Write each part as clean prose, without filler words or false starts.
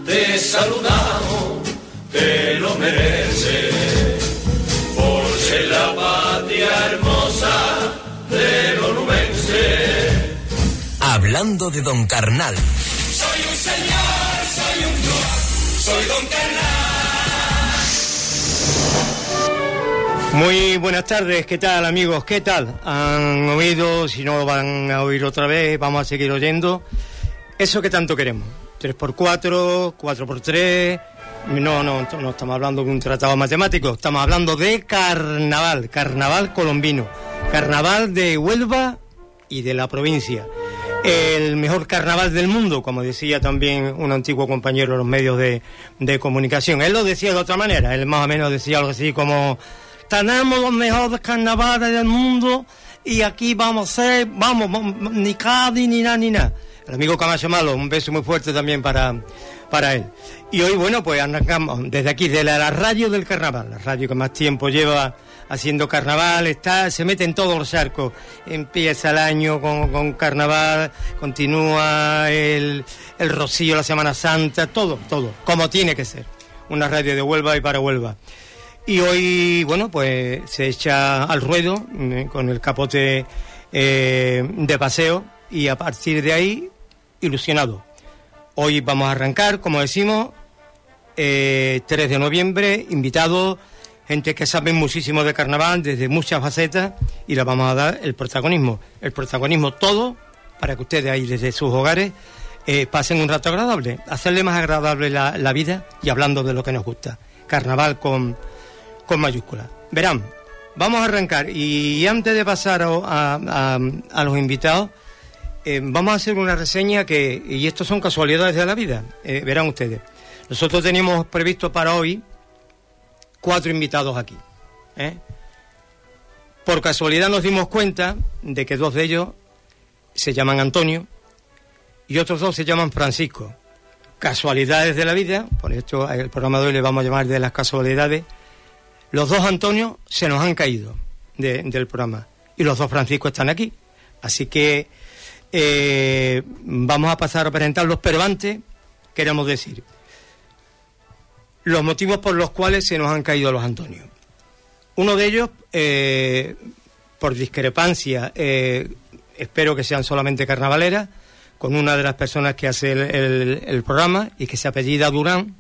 te saludamos, te lo mereces, por ser la patria hermosa del onubense. Hablando de Don Carnal. Soy un señor, soy un cruz, soy Don Carnal. Muy buenas tardes, ¿qué tal amigos? ¿Qué tal? ¿Han oído? Si no lo van a oír otra vez, vamos a seguir oyendo eso que tanto queremos. 3x4, 4x3... No estamos hablando de un tratado matemático, estamos hablando de carnaval, carnaval colombino, carnaval de Huelva y de la provincia. El mejor carnaval del mundo, como decía también un antiguo compañero de los medios de comunicación. Él lo decía de otra manera, él más o menos decía algo así como: tenemos los mejores carnavales del mundo y aquí vamos a ser, ni Cádiz ni nada. El amigo Camacho Malo, un beso muy fuerte también para él. Y hoy, bueno, pues arrancamos desde aquí, de la radio del carnaval, la radio que más tiempo lleva haciendo carnaval, se mete en todos los charcos. Empieza el año con carnaval, continúa el rocío, la Semana Santa, todo, como tiene que ser. Una radio de Huelva y para Huelva. Y hoy, bueno, pues se echa al ruedo con el capote de paseo y a partir de ahí, ilusionado. Hoy vamos a arrancar, como decimos, 3 de noviembre, invitados, gente que sabe muchísimo de carnaval, desde muchas facetas, y les vamos a dar el protagonismo todo, para que ustedes ahí desde sus hogares pasen un rato agradable, hacerle más agradable la vida y hablando de lo que nos gusta. Carnaval con mayúsculas. Verán, vamos a arrancar y antes de pasar a los invitados, vamos a hacer una reseña y esto son casualidades de la vida, verán ustedes. Nosotros teníamos previsto para hoy 4 invitados aquí. Por casualidad nos dimos cuenta de que 2 de ellos se llaman Antonio y otros 2 se llaman Francisco. Casualidades de la vida, por esto el programa de hoy le vamos a llamar de las casualidades. Los 2 Antonio se nos han caído del programa y los 2 Francisco están aquí. Así que vamos a pasar a presentarlos, pero antes queremos decir los motivos por los cuales se nos han caído los Antonios. Uno de ellos, por discrepancia, espero que sean solamente carnavaleras, con una de las personas que hace el programa y que se apellida Durán,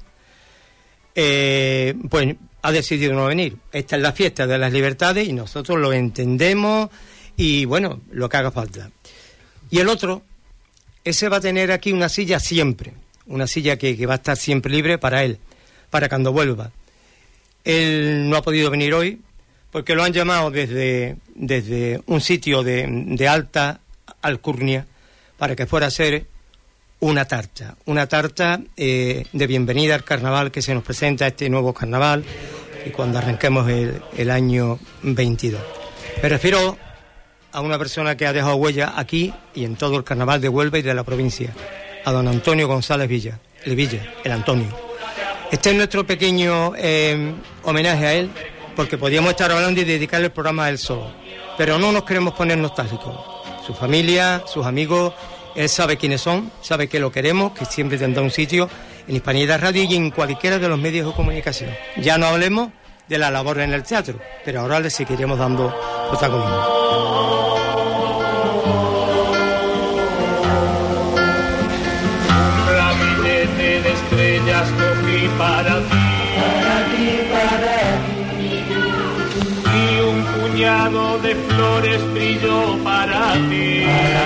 pues ha decidido no venir. Esta es la fiesta de las libertades y nosotros lo entendemos y bueno, lo que haga falta. Y el otro, ese va a tener aquí una silla siempre, una silla que va a estar siempre libre para él, para cuando vuelva. Él no ha podido venir hoy porque lo han llamado desde un sitio de alta alcurnia para que fuera a hacer una tarta de bienvenida al carnaval que se nos presenta, este nuevo carnaval, y cuando arranquemos el año 22. Me refiero a una persona que ha dejado huella aquí y en todo el carnaval de Huelva y de la provincia, a don Antonio González Villa, el Antonio. Este es nuestro pequeño homenaje a él, porque podíamos estar hablando y dedicarle el programa a él solo, pero no nos queremos poner nostálgicos. Su familia, sus amigos, él sabe quiénes son, sabe que lo queremos, que siempre tendrá un sitio en Hispanidad Radio y en cualquiera de los medios de comunicación. Ya no hablemos de la labor en el teatro, pero ahora le seguiremos dando protagonismo. Estrellas cogí para ti, y un puñado de flores brilló para ti,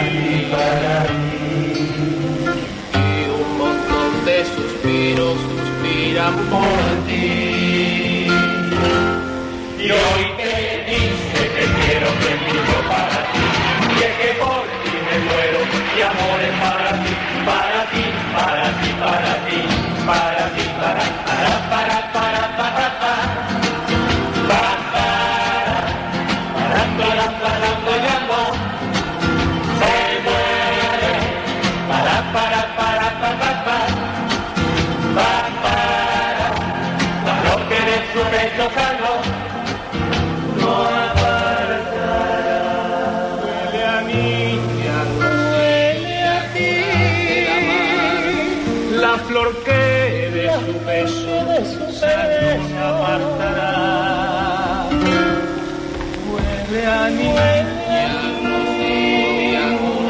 y un montón de suspiros suspiran por ti. Y hoy te dice que quiero que vivo para ti, y es que por ti me muero, y amor es para ti, para ti, para ti, para ti, para ti, la flor que de su beso no se apartará. Huele a niña, rocío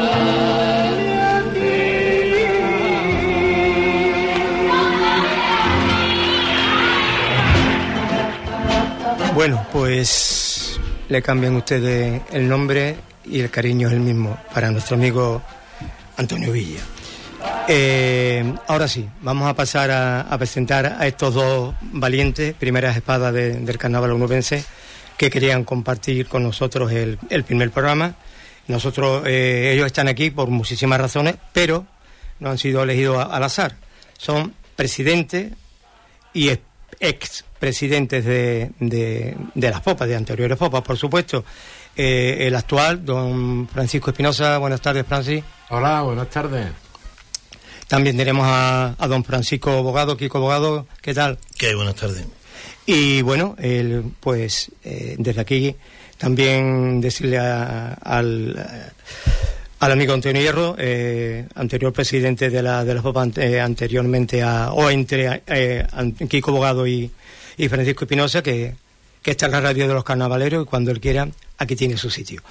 angular. Bueno, pues le cambian ustedes el nombre y el cariño es el mismo para nuestro amigo Antonio Villa. Ahora sí, vamos a pasar a presentar a estos dos valientes, primeras espadas del carnaval onubense, que querían compartir con nosotros el primer programa. Ellos están aquí por muchísimas razones, pero no han sido elegidos al azar. Son presidentes y expresidentes de las popas, de anteriores popas, por supuesto. El actual, don Francisco Espinosa. Buenas tardes, Francis. Hola, buenas tardes. También tenemos a don Francisco Bogado, Kiko Bogado. ¿Qué tal? ¿Qué? Buenas tardes. Y bueno, desde aquí también decirle al amigo Antonio Hierro, anterior presidente de la POPA, anteriormente entre Kiko Bogado y Francisco Espinosa, que está en la radio de los carnavaleros y cuando él quiera, aquí tiene su sitio.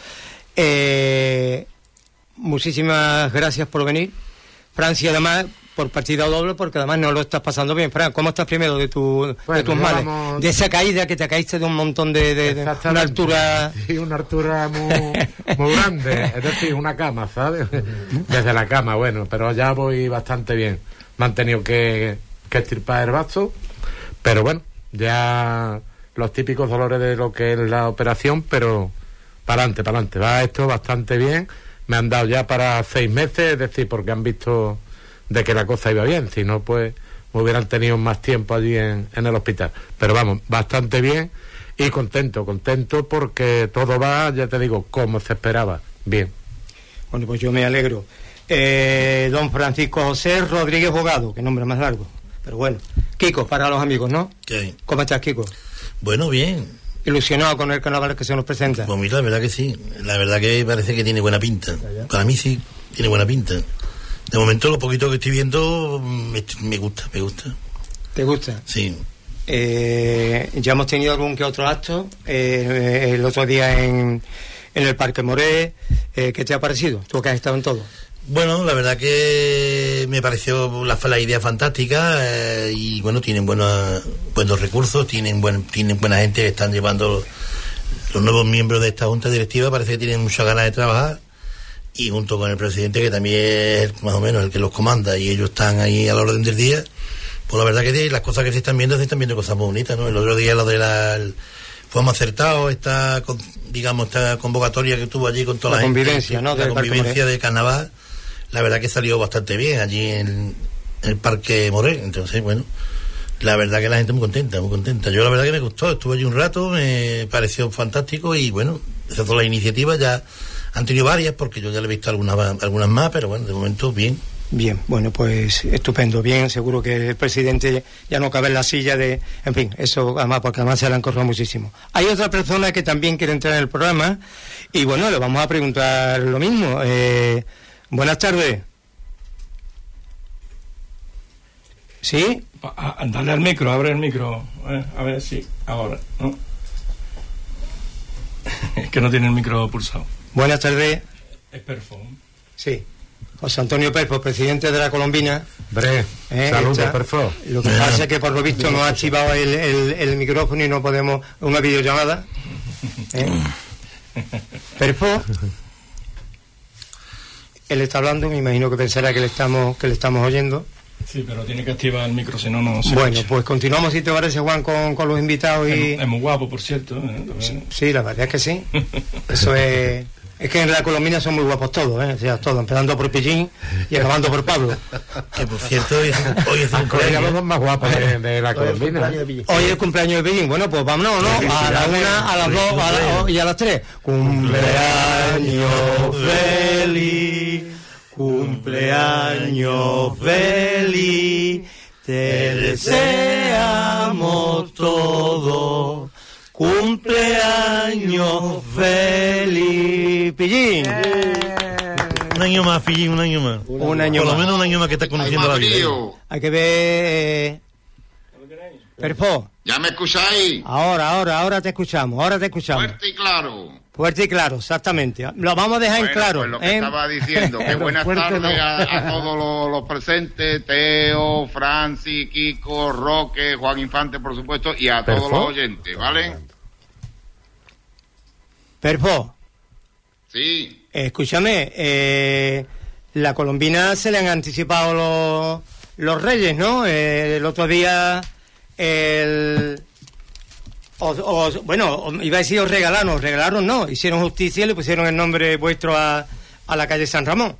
Muchísimas gracias por venir. Francia, además, por partida doble, porque además no lo estás pasando bien. Fran, ¿cómo estás primero de tus males? De esa caída que te caíste de un montón de una altura... Sí, una altura muy grande, es decir, una cama, ¿sabes? Desde la cama, bueno, pero ya voy bastante bien. Me han tenido que extirpar el basto, pero bueno, ya los típicos dolores de lo que es la operación, pero para adelante, va esto bastante bien. Me han dado ya para 6 meses, es decir, porque han visto de que la cosa iba bien, si no, pues me hubieran tenido más tiempo allí en el hospital. Pero vamos, bastante bien y contento porque todo va, ya te digo, como se esperaba, bien. Bueno, pues yo me alegro. Don Francisco José Rodríguez Bogado, qué nombre más largo, pero bueno. Kiko, para los amigos, ¿no? ¿Qué? ¿Cómo estás, Kiko? Bueno, bien. ¿Ilusionado con el carnaval que se nos presenta? Pues mira, la verdad que sí. La verdad que parece que tiene buena pinta. Para mí sí, tiene buena pinta. De momento, lo poquito que estoy viendo, me gusta. ¿Te gusta? Sí. Ya hemos tenido algún que otro acto. El otro día en el Parque Moré. ¿Qué te ha parecido? Tú que has estado en todo. Bueno, la verdad que me pareció la idea fantástica y bueno, tienen buenos recursos, tienen buena gente que están llevando los nuevos miembros de esta junta directiva, parece que tienen muchas ganas de trabajar y junto con el presidente, que también es más o menos el que los comanda y ellos están ahí a la orden del día, pues la verdad que las cosas que se están viendo cosas muy bonitas, ¿no? El otro día fuimos acertados esta convocatoria que tuvo allí con toda la convivencia, gente, ¿no? La convivencia de carnaval. La verdad que salió bastante bien allí en el Parque Moré. Entonces, bueno, la verdad que la gente muy contenta. Yo la verdad que me gustó, estuve allí un rato, me pareció fantástico y bueno, esas son las iniciativas, ya han tenido varias porque yo ya le he visto algunas más, pero bueno, de momento bien. Bien, bueno, pues estupendo, bien, seguro que el presidente ya no cabe en la silla en fin, eso además, porque además se le han corrido muchísimo. Hay otra persona que también quiere entrar en el programa y bueno, le vamos a preguntar lo mismo. Buenas tardes. ¿Sí? Dale al micro, abre el micro. A ver si ahora, ¿no? Es que no tiene el micro pulsado. Buenas tardes. Es Perfo. Sí. José Antonio Perfo, presidente de la Colombina. Saludos, Perfo. Lo que pasa es que por lo visto no ha activado el micrófono y no podemos... Una videollamada. Perfo... Él está hablando, me imagino que pensará que le estamos oyendo. Sí, pero tiene que activar el micro, si no, no se Bueno, escucha. pues continuamos, si te parece, Juan, con los invitados. Es muy guapo, por cierto. Sí, la verdad es que sí. Eso es... Es que en la Colombina son muy guapos todos, o sea, todos, empezando por Pillín y acabando por Pablo. Que por cierto, hoy es un colega, los dos más guapos de la Colombina. Hoy es el cumpleaños de Pillín. Bueno, pues vámonos, ¿no? A la 1, a las 2 y a las 3. Cumpleaños feliz, cumpleaños feliz, te deseamos todos. Cumpleaños feliz, Pillín. Un año más, Fili, un año más. Un año Por lo más. menos un año más que está conociendo la vida. Hay que ver... Perfo, ¿Ya me escucháis? ahora te escuchamos, Fuerte y claro. Fuerte y claro, exactamente. Lo vamos a dejar en claro. Pues lo que estaba diciendo, que buenas tardes a todos los presentes, Teo, Francis, Kiko, Roque, Juan Infante, por supuesto, y a todos los oyentes, ¿vale? Perfo, Sí. escúchame, la colombina se le han anticipado los reyes, ¿no? El otro día, iba a decir os regalaron no, hicieron justicia y le pusieron el nombre vuestro a la calle San Ramón.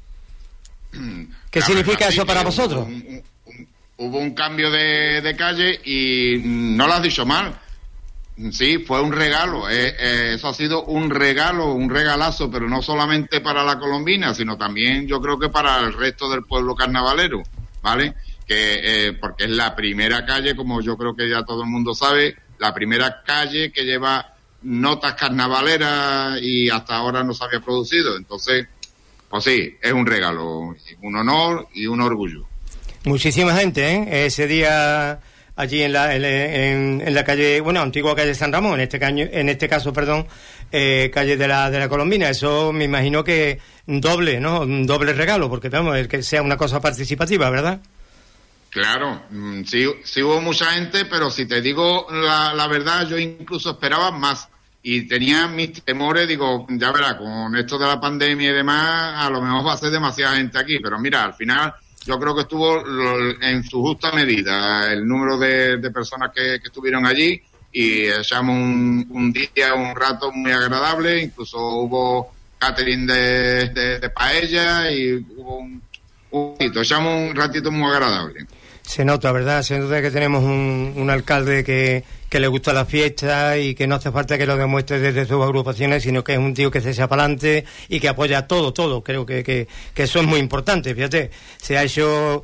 ¿Qué significa eso para vosotros? Hubo un cambio de calle y no lo has dicho mal. Sí, fue un regalo. Eso ha sido un regalo, un regalazo, pero no solamente para la colombina, sino también yo creo que para el resto del pueblo carnavalero, ¿vale? Porque es la primera calle, como yo creo que ya todo el mundo sabe, la primera calle que lleva notas carnavaleras y hasta ahora no se había producido. Entonces, pues sí, es un regalo, un honor y un orgullo. Muchísima gente, ¿eh? Ese día allí en la calle, antigua calle San Ramón, en este caso, calle de la Colombina. Eso me imagino que doble, ¿no? Un doble regalo, porque vamos, el que sea una cosa participativa, ¿verdad? Claro, sí hubo mucha gente, pero si te digo la verdad, yo incluso esperaba más y tenía mis temores, digo, ya verás, con esto de la pandemia y demás, a lo mejor va a ser demasiada gente aquí, pero mira, al final yo creo que estuvo en su justa medida el número de personas que estuvieron allí y echamos un día, un rato muy agradable, incluso hubo catering de paella y hubo echamos un ratito muy agradable. Se nota, ¿verdad? Se nota que tenemos un alcalde que le gusta la fiesta y que no hace falta que lo demuestre desde sus agrupaciones, sino que es un tío que se echa para adelante y que apoya todo. Creo que eso es muy importante. Fíjate, se ha hecho,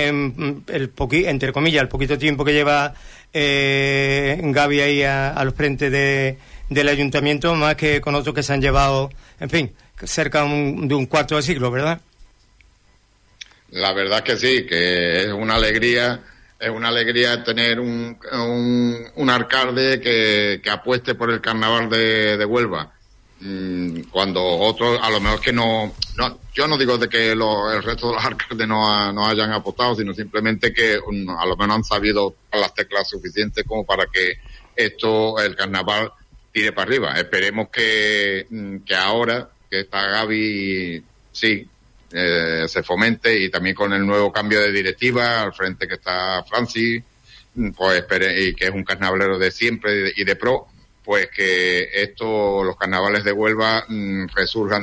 entre comillas, el poquito tiempo que lleva Gaby ahí al frente del ayuntamiento, más que con otros que se han llevado, en fin, cerca de un cuarto de siglo, ¿verdad? La verdad que sí, que es una alegría tener un alcalde que apueste por el carnaval de Huelva. Cuando otros, a lo mejor que no yo no digo de que el resto de los alcaldes no hayan apostado, sino simplemente que a lo menos no han sabido las teclas suficientes como para que el carnaval tire para arriba. Esperemos que ahora que está Gaby, sí, se fomente, y también con el nuevo cambio de directiva al frente que está Francis, pues y que es un carnavalero de siempre y de pro, pues que los carnavales de Huelva resurjan.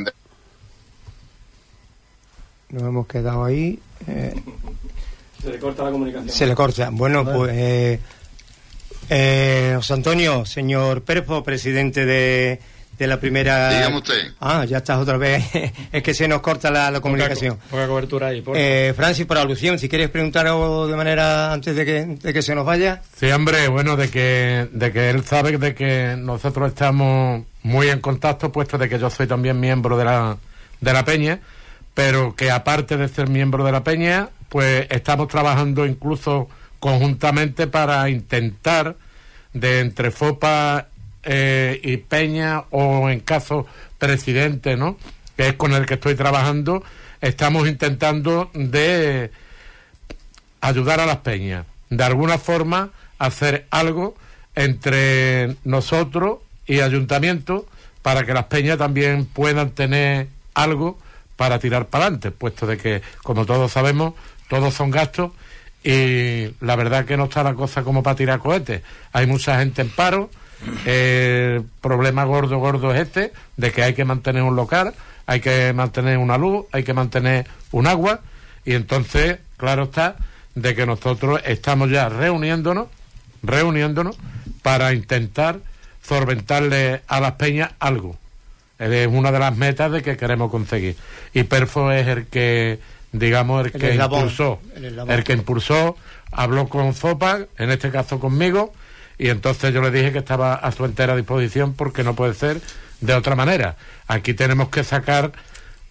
Nos hemos quedado ahí. Se le corta la comunicación. Se le corta. Bueno, pues José Antonio, señor Perfo, presidente de la primera... Dígame usted. Ya estás otra vez. Es que se nos corta la comunicación. Poca cobertura ahí, por Francis, por alusión, si quieres preguntar algo de manera antes de que se nos vaya. Sí, hombre, bueno, de que él sabe de que nosotros estamos muy en contacto, puesto de que yo soy también miembro de la Peña, pero que aparte de ser miembro de la Peña, pues estamos trabajando incluso conjuntamente para intentar de entre FOPA y Peña, o en caso presidente, ¿no?, que es con el que estoy trabajando, estamos intentando de ayudar a las peñas, de alguna forma hacer algo entre nosotros y ayuntamiento para que las peñas también puedan tener algo para tirar para adelante, puesto de que, como todos sabemos, todos son gastos y la verdad que no está la cosa como para tirar cohetes. Hay mucha gente en paro. El problema gordo es de que hay que mantener un local, hay que mantener una luz, hay que mantener un agua, y entonces, claro está, de que nosotros estamos ya reuniéndonos para intentar solventarle a las peñas algo. Es una de las metas de que queremos conseguir. Y Perfo es el que, digamos, el que impulsó, habló con FOPA, en este caso conmigo, y entonces yo le dije que estaba a su entera disposición, porque no puede ser de otra manera. Aquí tenemos que sacar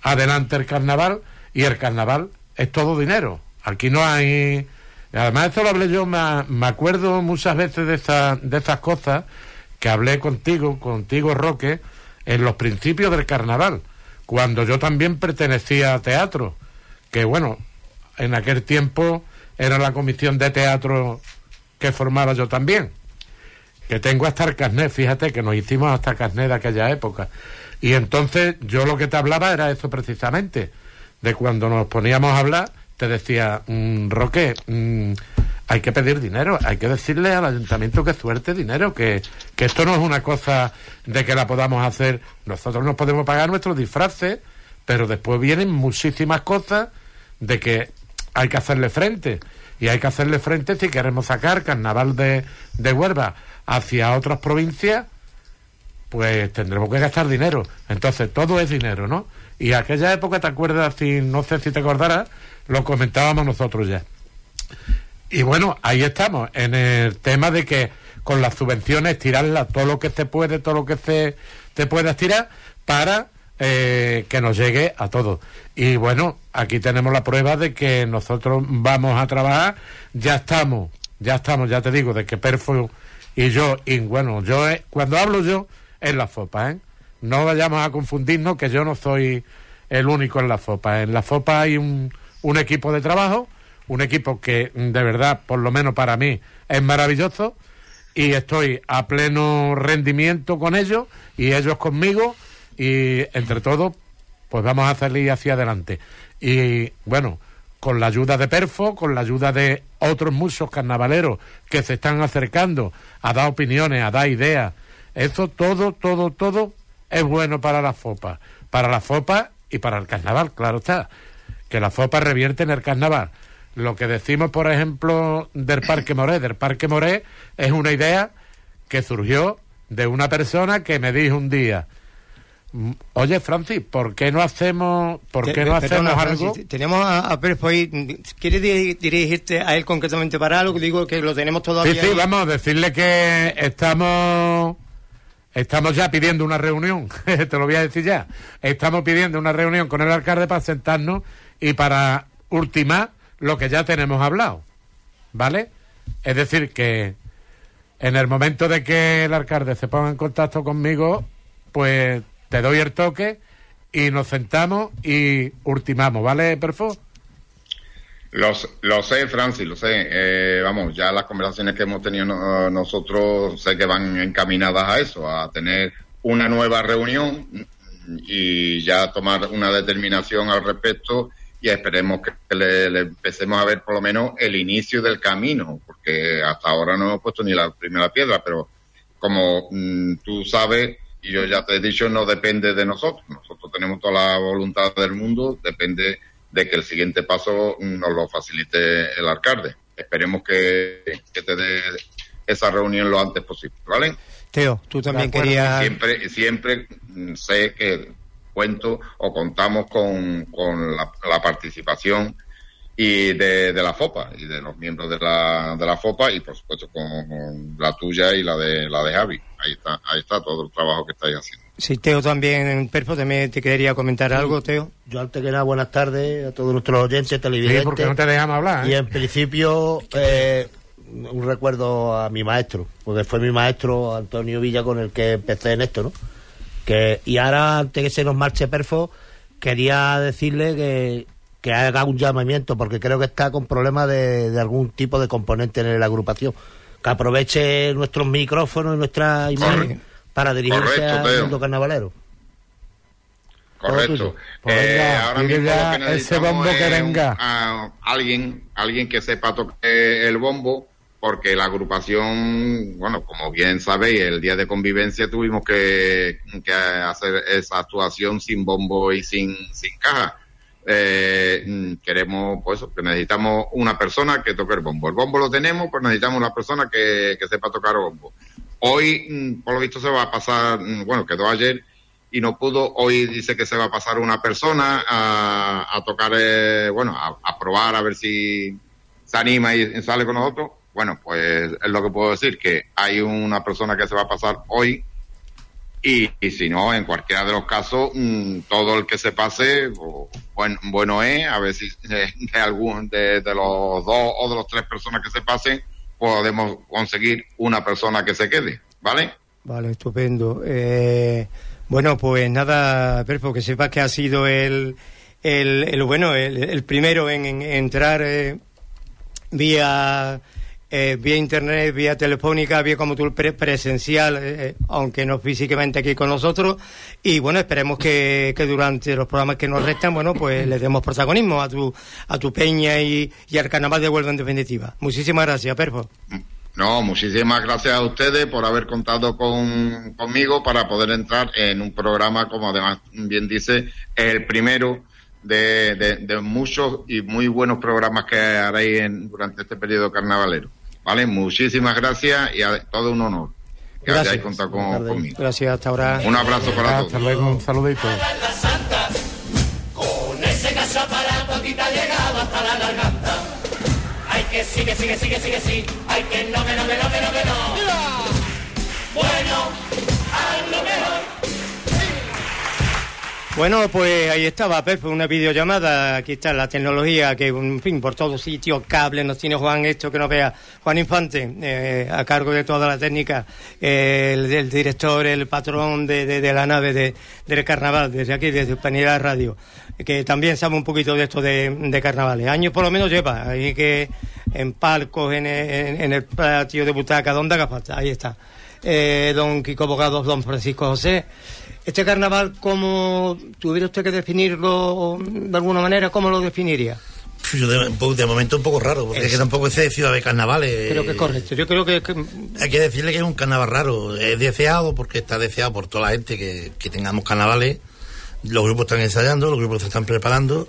adelante el carnaval, y el carnaval es todo dinero. Aquí no hay... Además, esto lo hablé yo, me acuerdo muchas veces de estas cosas que hablé contigo, Roque, en los principios del carnaval, cuando yo también pertenecía a teatro, que bueno, en aquel tiempo era la comisión de teatro que formaba yo también, que tengo hasta el carnet, fíjate que nos hicimos hasta carnet de aquella época. Y entonces yo lo que te hablaba era eso precisamente, de cuando nos poníamos a hablar, te decía, Roque, hay que pedir dinero, hay que decirle al ayuntamiento que suelte dinero, que esto no es una cosa de que la podamos hacer. Nosotros nos podemos pagar nuestros disfraces, pero después vienen muchísimas cosas de que hay que hacerle frente. Y hay que hacerle frente si queremos sacar carnaval de Huelva hacia otras provincias, pues tendremos que gastar dinero. Entonces todo es dinero, ¿no? Y aquella época, ¿te acuerdas? No sé si te acordarás, lo comentábamos nosotros ya. Y bueno, ahí estamos, en el tema de que con las subvenciones tirarlas todo lo que se puede, todo lo que se pueda estirar para que nos llegue a todos. Y bueno, aquí tenemos la prueba de que nosotros vamos a trabajar, ya estamos, ya te digo, de que Perfo y yo, y bueno, cuando hablo yo, es la FOPA, ¿eh? No vayamos a confundirnos, que yo no soy el único en la FOPA. En la FOPA hay un equipo de trabajo, un equipo que de verdad, por lo menos para mí, es maravilloso, y estoy a pleno rendimiento con ellos y ellos conmigo, y entre todos pues vamos a salir hacia adelante. Y bueno, con la ayuda de Perfo, con la ayuda de otros muchos carnavaleros que se están acercando a dar opiniones, a dar ideas, eso todo es bueno para la FOPA y para el carnaval, claro está, que la FOPA revierte en el carnaval. Lo que decimos, por ejemplo, del Parque Moré es una idea que surgió de una persona que me dijo un día, oye, Francis, ¿por qué no hacemos algo? Francis, tenemos a Perfo ahí. ¿Quieres dirigirte a él concretamente para algo? Digo que lo tenemos todavía. Sí, vamos a decirle que estamos ya pidiendo una reunión, te lo voy a decir ya. Estamos pidiendo una reunión con el alcalde para sentarnos y para ultimar lo que ya tenemos hablado, ¿vale? Es decir, que en el momento de que el alcalde se ponga en contacto conmigo, pues te doy el toque y nos sentamos y ultimamos, ¿vale, Perfo? Lo sé, Francis, lo sé. Vamos, ya las conversaciones que hemos tenido nosotros sé que van encaminadas a eso, a tener una nueva reunión y ya tomar una determinación al respecto, y esperemos que le empecemos a ver por lo menos el inicio del camino, porque hasta ahora no hemos puesto ni la primera piedra, pero como tú sabes, y yo ya te he dicho, no depende de nosotros. Nosotros tenemos toda la voluntad del mundo, depende de que el siguiente paso nos lo facilite el alcalde. Esperemos que te dé esa reunión lo antes posible, ¿vale? Teo, tú también querías... Siempre sé que cuento o contamos con la participación y de la FOPA y de los miembros de la FOPA, y por supuesto con la tuya y la de Javi. Ahí está todo el trabajo que estáis haciendo. Sí, Teo también, Perfo, también te quería comentar algo, Teo. Yo antes que nada, buenas tardes a todos nuestros oyentes, televidentes. Sí, porque no te dejamos hablar, ¿eh? Y en principio, un recuerdo a mi maestro, porque fue mi maestro Antonio Villa con el que empecé en esto, ¿no? Y ahora, antes que se nos marche Perfo, quería decirle que haga un llamamiento, porque creo que está con problemas de algún tipo de componente en la agrupación, que aproveche nuestros micrófonos y nuestra imagen para dirigirse al mundo carnavalero. Correcto. Pues venga, ahora mismo ya lo que necesitamos ese bombo que venga. A alguien que sepa tocar el bombo, porque la agrupación, bueno, como bien sabéis, el día de convivencia tuvimos que hacer esa actuación sin bombo y sin caja. Queremos, pues, que necesitamos una persona que toque el bombo. El bombo lo tenemos, pues necesitamos una persona que sepa tocar el bombo. Hoy, por lo visto, se va a pasar, bueno, quedó ayer y no pudo. Hoy dice que se va a pasar una persona a tocar, a probar, a ver si se anima y sale con nosotros. Bueno, pues es lo que puedo decir, que hay una persona que se va a pasar hoy y si no, en cualquiera de los casos, todo el que se pase, bueno es, a ver si de algún de los 2 o de los 3 personas que se pasen, podemos conseguir una persona que se quede, ¿vale? Vale, estupendo. Bueno, pues nada, Perfo, que sepas que ha sido el primero en entrar vía internet, vía telefónica, vía como tú presencial, aunque no físicamente aquí con nosotros, y bueno, esperemos que durante los programas que nos restan, bueno, pues le demos protagonismo a tu peña y al Carnaval de Huelva en definitiva. Muchísimas gracias, Perfo. No, muchísimas gracias a ustedes por haber contado conmigo para poder entrar en un programa, como además bien dice, el primero de muchos y muy buenos programas que haréis durante este periodo carnavalero. ¿Vale? Muchísimas gracias y todo un honor que hayáis contado conmigo. Gracias, hasta ahora. Un abrazo para todos. Hasta luego, un saludito. Con ese aparato a ti te ha llegado hasta la garganta. Ay, que sí, ay, que no. Bueno, a lo mejor. Bueno, pues ahí estaba, Pepe, una videollamada. Aquí está la tecnología que, en fin, por todos sitios, cables, nos tiene Juan, esto que no vea. Juan Infante, a cargo de toda la técnica, el director, el patrón de la nave del carnaval, desde aquí, desde Hispanidad Radio, que también sabe un poquito de esto de carnavales. Años por lo menos lleva, ahí que en palcos, en el patio de butaca, donde haga falta, ahí está. Don Kiko Bogado, don Francisco José. Este carnaval, ¿cómo tuviera usted que definirlo de alguna manera? ¿Cómo lo definiría? Yo de momento un poco raro, porque es que tampoco es ciudad de carnavales. Creo que es correcto. Yo creo que hay que decirle que es un carnaval raro. Es deseado porque está deseado por toda la gente que tengamos carnavales. Los grupos están ensayando, los grupos se están preparando.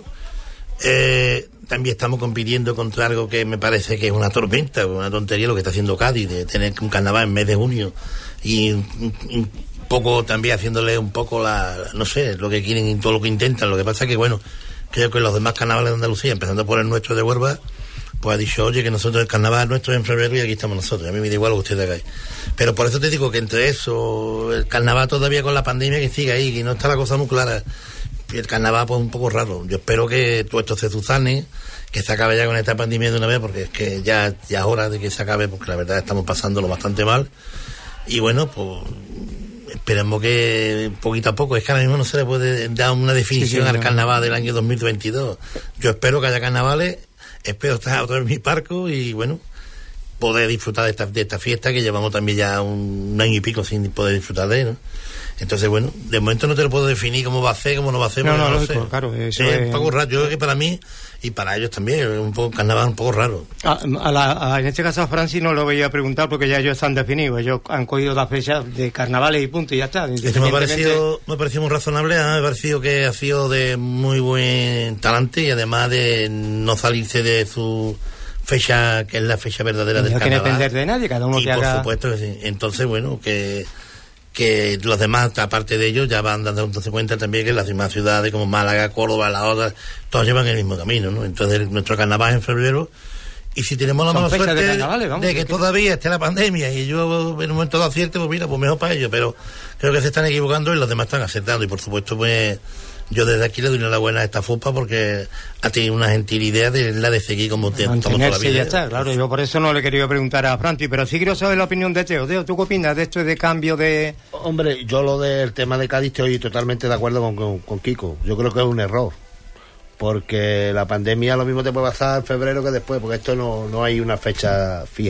También estamos compitiendo contra algo que me parece que es una tormenta, una tontería lo que está haciendo Cádiz, de tener un carnaval en mes de junio y un poco también haciéndole un poco no sé, lo que quieren y todo lo que intentan. Lo que pasa es que, bueno, creo que los demás carnavales de Andalucía, empezando por el nuestro de Huelva, pues ha dicho, oye, que nosotros el carnaval nuestro es en febrero y aquí estamos nosotros. A mí me da igual lo que ustedes hagáis. Pero por eso te digo que entre eso, el carnaval todavía con la pandemia que sigue ahí, que no está la cosa muy clara. Y el carnaval pues un poco raro. Yo espero que todo esto se suzane, que se acabe ya con esta pandemia de una vez, porque es que ya es hora de que se acabe, porque la verdad estamos pasándolo bastante mal. Y bueno, pues esperemos que poquito a poco, es que ahora mismo no se le puede dar una definición al carnaval del año 2022. Yo espero que haya carnavales, espero estar otra vez en mi parco y bueno, poder disfrutar de esta fiesta que llevamos también ya un año y pico sin poder disfrutar de, ¿no? Entonces, bueno, de momento no te lo puedo definir cómo va a ser, cómo no va a ser. No, lo lógico, sé. Claro. Eso es un poco raro. Yo creo que para mí y para ellos también es un poco carnaval un poco raro. En este caso a Francis no lo voy a preguntar porque ya ellos están definidos. Ellos han cogido las fechas de carnavales y punto y ya está. Esto me ha parecido muy razonable. Me ha parecido que ha sido de muy buen talante y además de no salirse de su fecha, que es la fecha verdadera del carnaval. No tiene que depender de nadie, cada uno y que por haga... supuesto que sí. Entonces, bueno, que los demás, aparte de ellos, ya van dándose cuenta también que las demás ciudades como Málaga, Córdoba, la otra, todos llevan el mismo camino, ¿no? Entonces nuestro carnaval es en febrero y si tenemos la mala suerte de que todavía esté la pandemia y yo en un momento dado acierte, pues mira, pues mejor para ellos, pero creo que se están equivocando y los demás están acertando y por supuesto pues yo desde aquí le doy la buena a esta FUPA porque ha tenido una gentil idea de la de seguir como estamos toda la vida. Ya está, claro, yo por eso no le quería preguntar a Franti, pero sí quiero saber la opinión de Teo. Teo, ¿tú qué opinas de esto de cambio de...? Hombre, yo lo del tema de Cádiz estoy totalmente de acuerdo con Kiko. Yo creo que es un error, porque la pandemia lo mismo te puede pasar en febrero que después, porque esto no hay una fecha fija.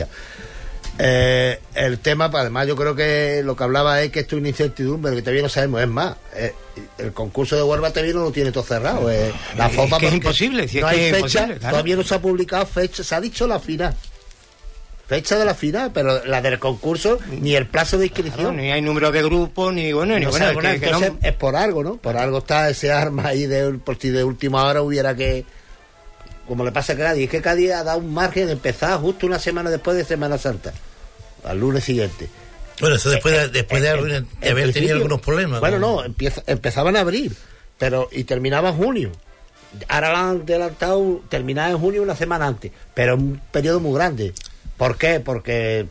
El tema, además, yo creo que lo que hablaba es que esto es una incertidumbre, que todavía no sabemos. Es más, el concurso de Huelva todavía no lo tiene todo cerrado. La FOPA, es que es imposible, si no hay fecha, claro. Todavía no se ha publicado fecha, se ha dicho la final. Fecha de la final, pero la del concurso, ni el plazo de inscripción. Claro, ni hay número de grupos, ni bueno, entonces es por algo, ¿no? Por algo está ese arma ahí, por si de última hora hubiera que... Como le pasa a Cádiz, es que Cádiz ha dado un margen de empezar justo una semana después de Semana Santa, al lunes siguiente. Bueno, eso después de haber tenido algunos problemas. Bueno, no, empezaban a abrir, y terminaba en junio. Ahora lo han adelantado, terminaba en junio una semana antes, pero un periodo muy grande. ¿Por qué? Porque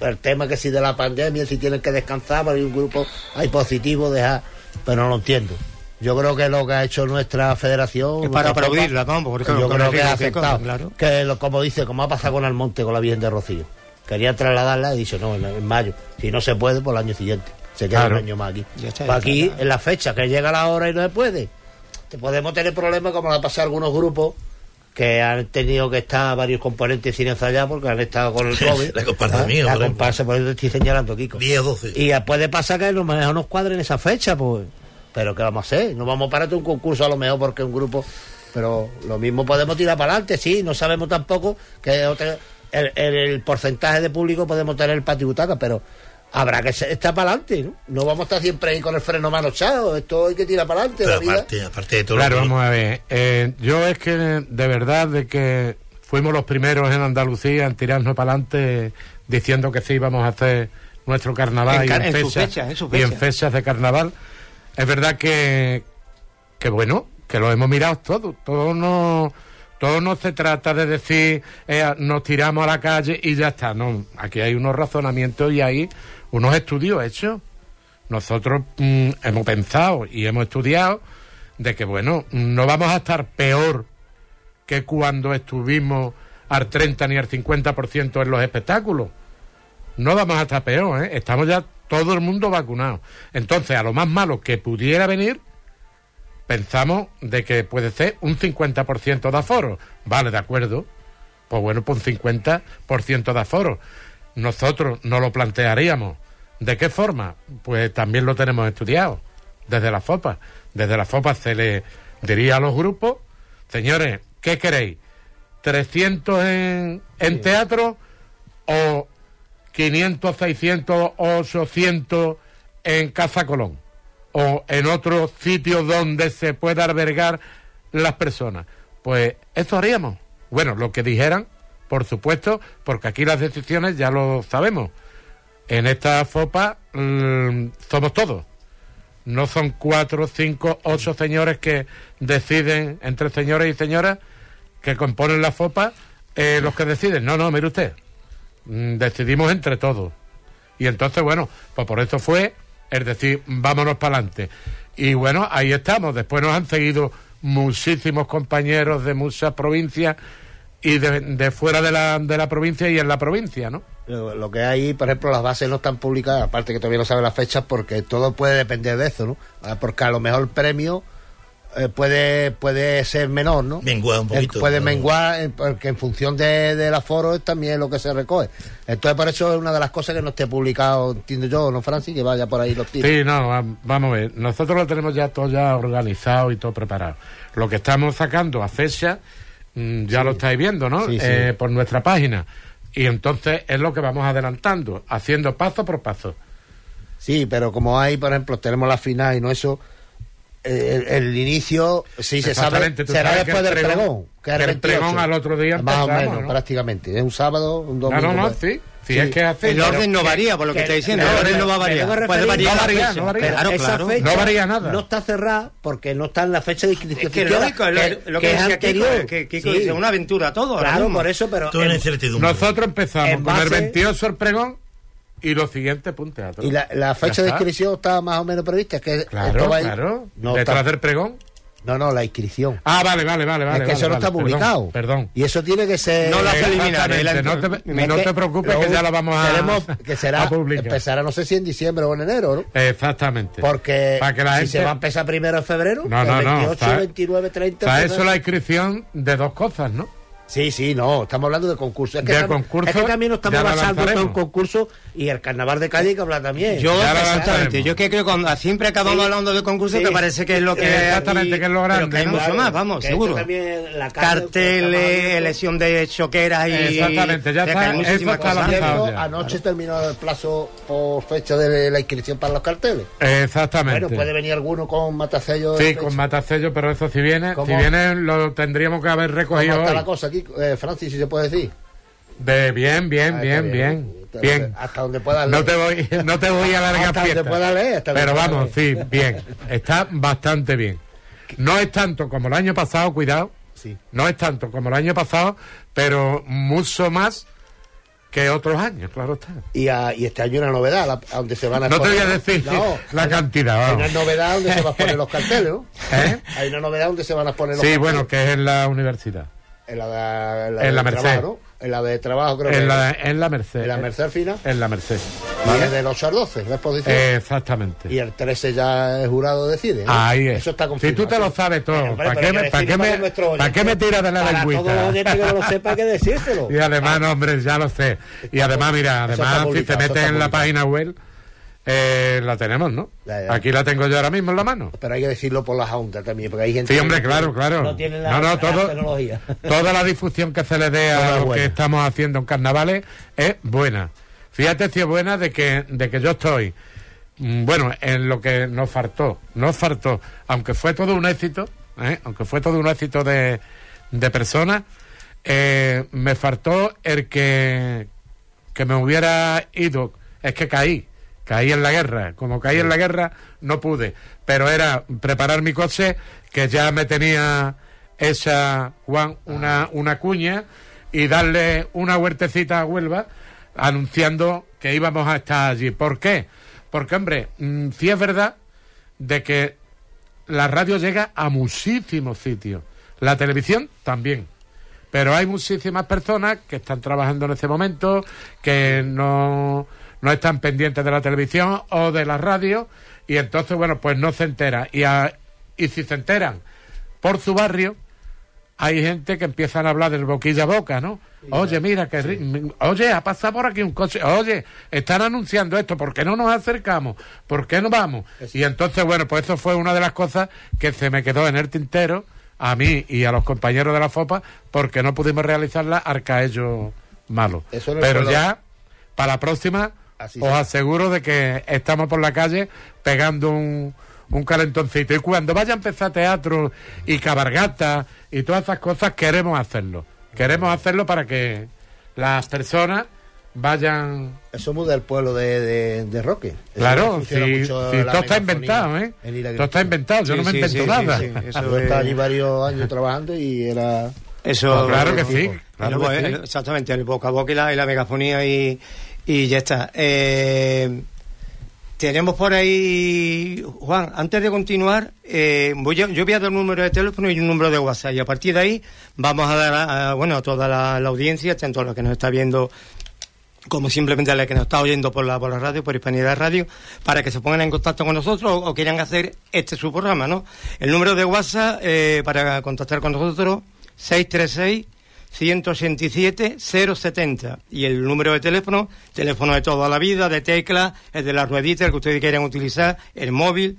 el tema que si de la pandemia, si tienen que descansar, porque hay un grupo, hay positivo, dejar, pero no lo entiendo. Yo creo que lo que ha hecho nuestra federación... Es para aplaudirla, vamos, porque yo creo que ha Rico, aceptado. claro. Que, como dice, como ha pasado con Almonte, con la Virgen de Rocío. Querían trasladarla y dicho, no, en mayo. Si no se puede, por el año siguiente. Se queda un año más aquí. Está, pues aquí, en la fecha, que llega la hora y no se puede. Podemos tener problemas como le ha pasado a algunos grupos que han tenido que estar varios componentes sin ensayar porque han estado con el COVID. La comparsa mía, la comparsa, por eso te estoy señalando, Kiko. 10 o 12. Y puede pasar que a lo mejor nos cuadren esa fecha, pues. Pero ¿qué vamos a hacer? No vamos a pararte un concurso a lo mejor porque un grupo... Pero lo mismo podemos tirar para adelante, sí. No sabemos tampoco que el porcentaje de público podemos tener para butaca, pero habrá que estar para adelante, ¿no? No vamos a estar siempre ahí con el freno mano echado. Esto hay que tirar para adelante. Pero aparte de todo... Claro, vamos a ver. Yo es que, de verdad, de que fuimos los primeros en Andalucía en tirarnos para adelante diciendo que sí íbamos a hacer nuestro carnaval y en fechas de carnaval. Es verdad que bueno, que lo hemos mirado todo no se trata de decir nos tiramos a la calle y ya está, no, aquí hay unos razonamientos y hay unos estudios hechos. Nosotros hemos pensado y hemos estudiado de que bueno, no vamos a estar peor que cuando estuvimos al 30 ni al 50% en los espectáculos. No vamos a estar peor, estamos ya todo el mundo vacunado. Entonces, a lo más malo que pudiera venir, pensamos de que puede ser un 50% de aforo. Vale, de acuerdo. Pues bueno, pues un 50% de aforo. Nosotros no lo plantearíamos. ¿De qué forma? Pues también lo tenemos estudiado. Desde la FOPA. Desde la FOPA se le diría a los grupos, señores, ¿qué queréis? ¿300 en teatro o 500, 600 o 800 en Casa Colón o en otros sitios donde se pueda albergar las personas? Pues eso haríamos. Bueno, lo que dijeran, por supuesto, porque aquí las decisiones ya lo sabemos. En esta FOPA somos todos. No son 4, 5, 8 señores que deciden, entre señores y señoras que componen la FOPA, los que deciden. No, mire usted. Decidimos entre todos. Y entonces, bueno, pues por eso fue el decir, vámonos para adelante. Y bueno, ahí estamos. Después nos han seguido muchísimos compañeros de muchas provincias y de fuera de la provincia y en la provincia, ¿no? Lo que hay, por ejemplo, las bases no están publicadas, aparte que todavía no saben las fechas, porque todo puede depender de eso, ¿no? Porque a lo mejor el premio puede ser menor, ¿no? Menguar un poquito. Puede menguar, porque en función del aforo es también lo que se recoge. Entonces, por eso es una de las cosas que no esté publicado, entiendo yo, ¿no, Francis? Que vaya por ahí los tiros. Sí, no, vamos a ver. Nosotros lo tenemos ya todo ya organizado y todo preparado. Lo que estamos sacando a fecha, ya lo estáis viendo, ¿no? Sí. Por nuestra página. Y entonces es lo que vamos adelantando, haciendo paso por paso. Sí, pero como hay, por ejemplo, tenemos la final y no eso... El inicio, sí se sabe, será después del pregón. Que el pregón al otro día más o menos, ¿no? Prácticamente. Es un sábado, un domingo. No, sí. Sí, es que hace... El orden no varía, por lo que está diciendo. El orden no va a variar. Puede variar. No varía. Claro. Fecha no varía nada. No está cerrada porque no está en la fecha de inscripción. Es que lógico, lo que decía Kiko, que Kiko dice, una aventura todo. Claro, por eso, pero... Nosotros empezamos con el 28 el pregón y lo siguiente, pun teatro. Y la fecha de inscripción está más o menos prevista. Es que claro. No detrás del pregón. No, la inscripción. Ah, vale. Es que eso no está publicado. Perdón. Y eso tiene que ser... No lo hace eliminar. No te preocupes, que ya lo vamos que será, a publicar. Empezará, no sé si en diciembre o en enero, ¿no? Exactamente. Porque para que la gente... se va a empezar primero en febrero, no, 28, 29, 30... Para eso la inscripción de 2 cosas, ¿no? Sí, no, estamos hablando de concursos. Es que también nos estamos basando en un concurso y el carnaval de Cádiz hay que hablar también. Yo que creo que siempre acabamos hablando de concursos, que parece que es lo que exactamente, que es lo grande. Pero que hay mucho más, vamos, seguro. Carteles, elección de choqueras y... Exactamente, ya está. Muchísimas cosas. Anoche terminó el plazo por fecha de la inscripción para los carteles. Exactamente. Bueno, puede venir alguno con matasello. Sí, con matasello, pero eso si viene lo tendríamos que haber recogido ¿Cómo está hoy. la cosa aquí, Francis, si se puede decir? Bien. Hasta donde puedas leer. No te voy a largar hasta fiesta. Donde puedas leer. Pero vamos, sí, bien. Está bastante bien. No es tanto como el año pasado, cuidado. Sí. No es tanto como el año pasado, pero mucho más que otros años, claro está. Y este año una novedad, a donde se van a No te poner... voy a decir la cantidad, Hay vamos. una novedad donde se van a poner los carteles, ¿no? ¿Eh? Hay una novedad donde se van a poner los Sí, carteles. bueno, que es en la universidad. En la En de la Merced. trabajo, ¿no? En la de trabajo, creo que En la Merced. en la Merced Fina. En la Merced. Y es del 8 al 12, la exposición. Exactamente. Y el 13 ya el jurado decide, ¿no? Ahí es. Eso está Si confirmado. tú te lo sabes todo, Hombre, ¿para pero qué hay que decirlo para nuestros ¿para qué me tiras de la Para todos los lengüita? oyentes que no lo sepa, hay que decírselo. Y además, no, hombre, ya lo sé. Y además, mira, Eso está además, si publicado, te eso metes está en la publicado. página web, la tenemos, ¿no? Ya. Aquí la tengo yo ahora mismo en la mano. Pero hay que decirlo por la Junta también, porque hay gente Sí, hombre, que claro. no tiene la tecnología. Toda la difusión que se le dé Toda a lo buena. que estamos haciendo en carnavales es buena. Fíjate si es buena de que yo estoy, bueno, en lo que nos faltó, aunque fue todo un éxito, aunque fue todo un éxito de personas, me faltó el que me hubiera ido, es que caí en la guerra, como caí en la guerra no pude, pero era preparar mi coche, que ya me tenía esa Juan una cuña, y darle una huertecita a Huelva anunciando que íbamos a estar allí. ¿Por qué? Porque, hombre, sí es verdad de que la radio llega a muchísimos sitios, la televisión también, pero hay muchísimas personas que están trabajando en este momento, que no están pendientes de la televisión o de la radio, y entonces, bueno, pues no se enteran. Y si se enteran por su barrio, hay gente que empiezan a hablar del boquilla a boca, ¿no? Oye, mira, oye, ha pasado por aquí un coche, oye, están anunciando esto, ¿por qué no nos acercamos? ¿Por qué no vamos? Y entonces, bueno, pues eso fue una de las cosas que se me quedó en el tintero, a mí y a los compañeros de la FOPA, porque no pudimos realizarla al caello malo. Pero ya, para la próxima, os aseguro de que estamos por la calle pegando un calentoncito. Y cuando vaya a empezar teatro y cabalgata y todas esas cosas, queremos hacerlo. Queremos hacerlo para que las personas vayan... Eso es muy del pueblo de Roque. Eso Claro, funciona sí, mucho sí, la todo está megafonía inventado, ¿eh? en ir a Todo está inventado, yo no me invento nada. Yo he estado allí varios años trabajando y era... Eso, Pues claro que sí. Claro que sí. Exactamente, el boca a boca y la megafonía y ya está. Tenemos por ahí, Juan, antes de continuar, yo voy a dar un número de teléfono y un número de WhatsApp, y a partir de ahí vamos a dar a toda la audiencia, tanto a la que nos está viendo como simplemente a la que nos está oyendo por la radio, por Hispanidad Radio, para que se pongan en contacto con nosotros o quieran hacer su programa, ¿no? El número de WhatsApp para contactar con nosotros, 636-187-070, y el número de teléfono de toda la vida, de tecla, el de la ruedita, el que ustedes quieran utilizar, el móvil,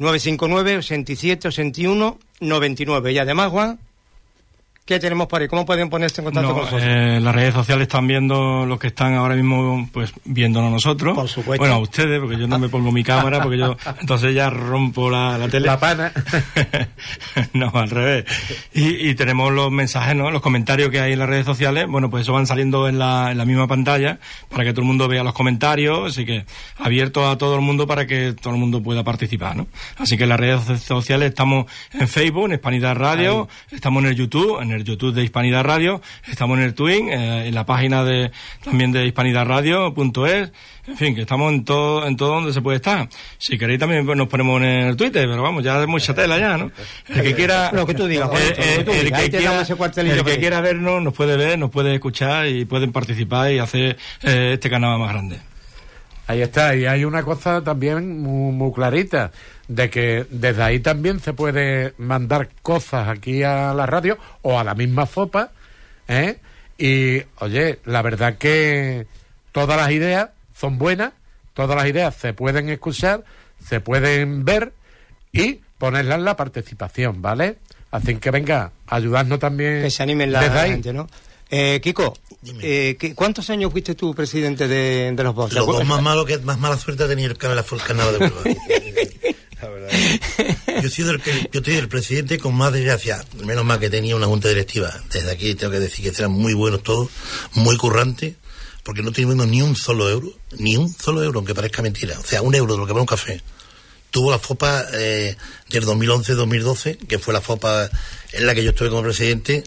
959-87-81-99. Y además, Juan, ¿qué tenemos por ahí? ¿Cómo pueden ponerse en contacto con nosotros? Las redes sociales están viendo los que están ahora mismo pues viéndonos nosotros. Por supuesto. Bueno, a ustedes, porque yo no me pongo mi cámara, porque yo entonces ya rompo la tele. La pana. No, al revés. Y tenemos los mensajes, ¿no? Los comentarios que hay en las redes sociales. Bueno, pues eso van saliendo en la misma pantalla para que todo el mundo vea los comentarios. Así que abierto a todo el mundo para que todo el mundo pueda participar, ¿no? Así que en las redes sociales estamos en Facebook, en Hispanidad Radio, estamos en el YouTube de Hispanidad Radio, estamos en el Twin, en la página también de hispanidadradio.es, en fin, que estamos en todo donde se puede estar. Si queréis también nos ponemos en el Twitter, pero vamos, ya es mucha tela ya, ¿no? El que quiera, Lo que tú digas, el que quiera vernos, nos puede ver, nos puede escuchar y pueden participar y hacer este carnaval más grande. Ahí está, y hay una cosa también muy clarita, de que desde ahí también se puede mandar cosas aquí a la radio o a la misma FOPA, y oye, la verdad que todas las ideas son buenas, todas las ideas se pueden escuchar, se pueden ver y ponerlas en la participación, ¿vale? Así que venga, ayudarnos también. Que se animen la gente, ¿no? Kiko, ¿cuántos años fuiste tú presidente de los dos? Los dos más malos, que más mala suerte ha tenido el carnaval de Huelva. La verdad. Yo soy el presidente con más desgracia. Menos mal que tenía una junta directiva. Desde aquí tengo que decir que eran muy buenos todos, muy currantes, porque no tuvimos ni un solo euro, aunque parezca mentira. O sea, un euro de lo que vale un café. Tuvo la FOPA del 2011-2012, que fue la FOPA en la que yo estuve como presidente,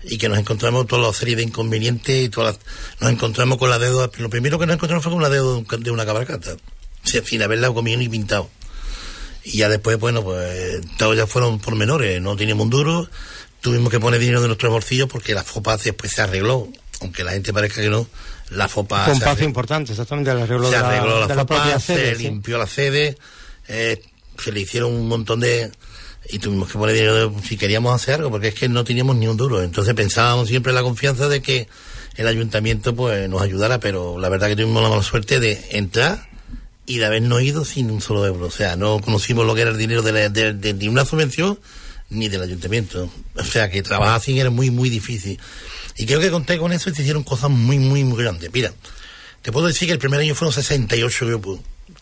y que nos encontramos toda la serie de inconvenientes y nos encontramos con la deuda. Lo primero que nos encontramos fue con la deuda de una cabalgata, o sea, sin haberla comido ni pintado. Y ya después, bueno, pues todos ya fueron pormenores, no teníamos un duro, tuvimos que poner dinero de nuestros bolsillos porque la FOPA después se arregló, aunque la gente parezca que no, la FOPA... Fue un paso importante, exactamente, el arreglo se de arregló la de FOPA, propia se sede, sí. limpió la sede, se le hicieron un montón de... Y tuvimos que poner dinero si queríamos hacer algo, porque es que no teníamos ni un duro. Entonces pensábamos siempre en la confianza de que el ayuntamiento pues nos ayudara, pero la verdad que tuvimos la mala suerte de entrar y de habernos ido sin un solo euro. O sea, no conocimos lo que era el dinero de ni una subvención ni del ayuntamiento. O sea, que trabajar sin era muy, muy difícil. Y creo que conté con eso y se hicieron cosas muy, muy, muy grandes. Mira, te puedo decir que el primer año fueron 68 grupos.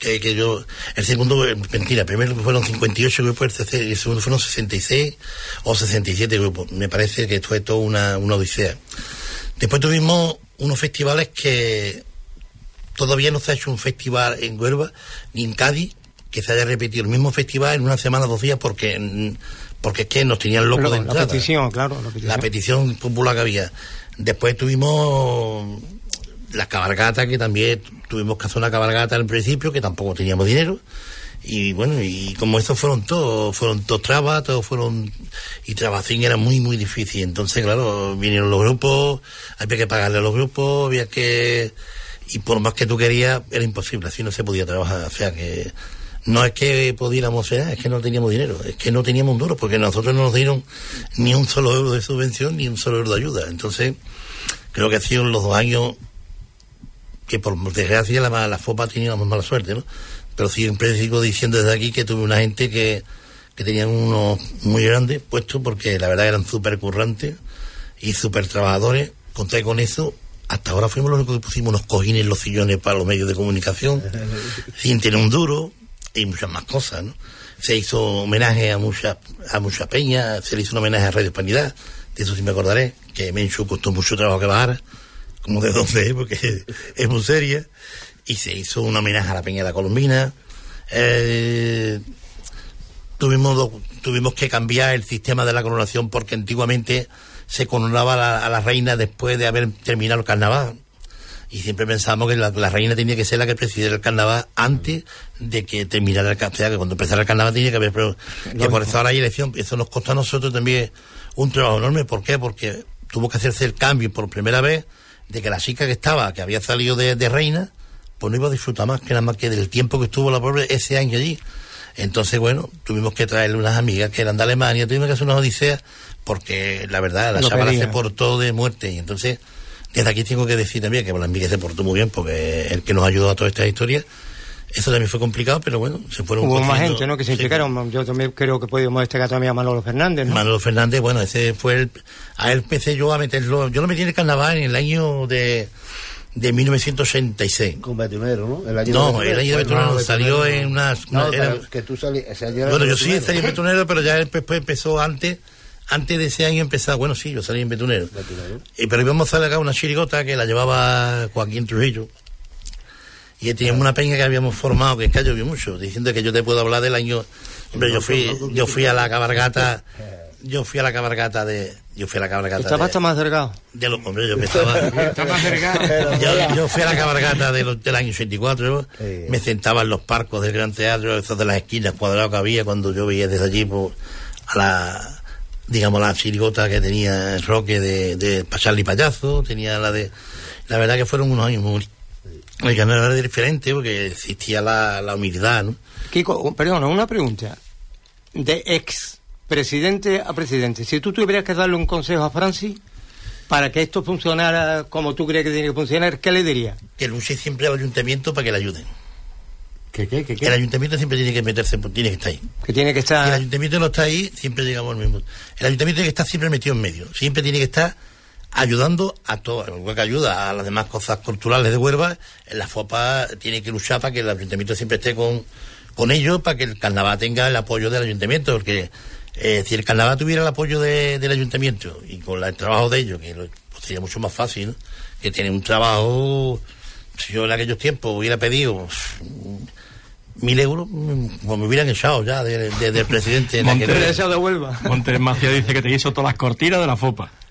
El segundo, mentira, el primero fueron 58 grupos, el segundo fueron 66 o 67 grupos. Me parece que esto es toda una odisea. Después tuvimos unos festivales que todavía no se ha hecho un festival en Huelva ni en Cádiz que se haya repetido el mismo festival en una semana, 2 días, porque es que nos tenían locos de entrada. La petición, claro. La petición popular que había. Después tuvimos la cabalgata, que también tuvimos que hacer una cabalgata al principio, que tampoco teníamos dinero. Y bueno, y como estos fueron todos trabas, y trabajín era muy, muy difícil. Entonces, claro, vinieron los grupos, había que pagarle a los grupos, y por más que tú querías, era imposible, así no se podía trabajar. O sea que no es que pudiéramos hacer, es que no teníamos dinero, es que no teníamos un duro, porque nosotros no nos dieron ni un solo euro de subvención, ni un solo euro de ayuda. Entonces, creo que han sido los 2 años que por desgracia la FOPA tenía más mala suerte, ¿no? Pero siempre sigo diciendo desde aquí que tuve una gente que tenían unos muy grandes puestos, porque la verdad eran súper currantes y súper trabajadores. Conté con eso. Hasta ahora fuimos los únicos que pusimos unos cojines en los sillones para los medios de comunicación, sin tener un duro, y muchas más cosas, ¿no? Se hizo homenaje a mucha peña, se le hizo un homenaje a Radio Hispanidad, de eso sí me acordaré, que Menchu costó mucho trabajo que bajara, como de dónde es, porque es muy seria, y se hizo un homenaje a la Peña de la Colombina. Tuvimos que cambiar el sistema de la coronación, porque antiguamente se coronaba a la reina después de haber terminado el carnaval, y siempre pensábamos que la reina tenía que ser la que presidiera el carnaval antes de que terminara el carnaval, que cuando empezara el carnaval tenía que haber, pero que por eso ahora hay elección. Eso nos costó a nosotros también un trabajo enorme. ¿Por qué? Porque tuvo que hacerse el cambio por primera vez de que la chica que había salido de reina, pues no iba a disfrutar más que nada más que del tiempo que estuvo la pobre ese año allí. Entonces, bueno, tuvimos que traerle unas amigas que eran de Alemania, tuvimos que hacer unas odiseas, porque la verdad, la chavala se portó de muerte. Y entonces, desde aquí tengo que decir también que la amiga se portó muy bien, porque el que nos ayudó a toda esta historia. Eso también fue complicado, pero bueno, se fueron... Hubo más gente, ¿no?, que se implicaron. Yo también creo que podíamos destacar también a Manolo Fernández, ¿no? Manolo Fernández, bueno, ese fue a él empecé yo a meterlo... Yo lo metí en el carnaval en el año de 1986. Con Betunero, ¿no? El año de Betunero salió en unas... que tú salí, ese año bueno, yo sí salí en Betunero, pero ya después empezó antes de ese año empezaba... Bueno, sí, yo salí en Betunero. Pero íbamos a hacer acá una chirigota que la llevaba Joaquín Trujillo. Y teníamos una peña que habíamos formado, que es que llovió mucho, diciendo que yo te puedo hablar del año... Hombre, yo fui a la cabalgata... Yo fui a la cabalgata Estaba hasta más delgado. Hombre, yo estaba... Está más delgado. Yo fui a la cabalgata del año 84, me sentaba en los parcos del Gran Teatro, esos de las esquinas cuadrados que había, cuando yo veía desde allí a la chirigota que tenía Roque de Charly Payaso, tenía la verdad que fueron unos años muy... El carnaval era diferente porque existía la humildad, ¿no? Kiko, perdona, una pregunta. De ex presidente a presidente, si tú tuvieras que darle un consejo a Francis para que esto funcionara como tú crees que tiene que funcionar, ¿qué le dirías? Que luche siempre al ayuntamiento para que le ayuden. ¿Qué? El ayuntamiento siempre tiene que meterse, tiene que estar ahí. Que tiene que estar... Si el ayuntamiento no está ahí, siempre llegamos al mismo. El ayuntamiento tiene que estar siempre metido en medio, siempre tiene que estar ayudando a todo, igual que ayuda a las demás cosas culturales de Huelva. La FOPA tiene que luchar para que el ayuntamiento siempre esté con ellos, para que el carnaval tenga el apoyo del ayuntamiento, porque si el carnaval tuviera el apoyo del ayuntamiento y con el trabajo de ellos, que sería mucho más fácil, ¿no? Que tienen un trabajo... Si yo en aquellos tiempos hubiera pedido 1.000 euros, pues me hubieran echado ya del presidente. Montes Macia dice que te hizo todas las cortinas de la FOPA.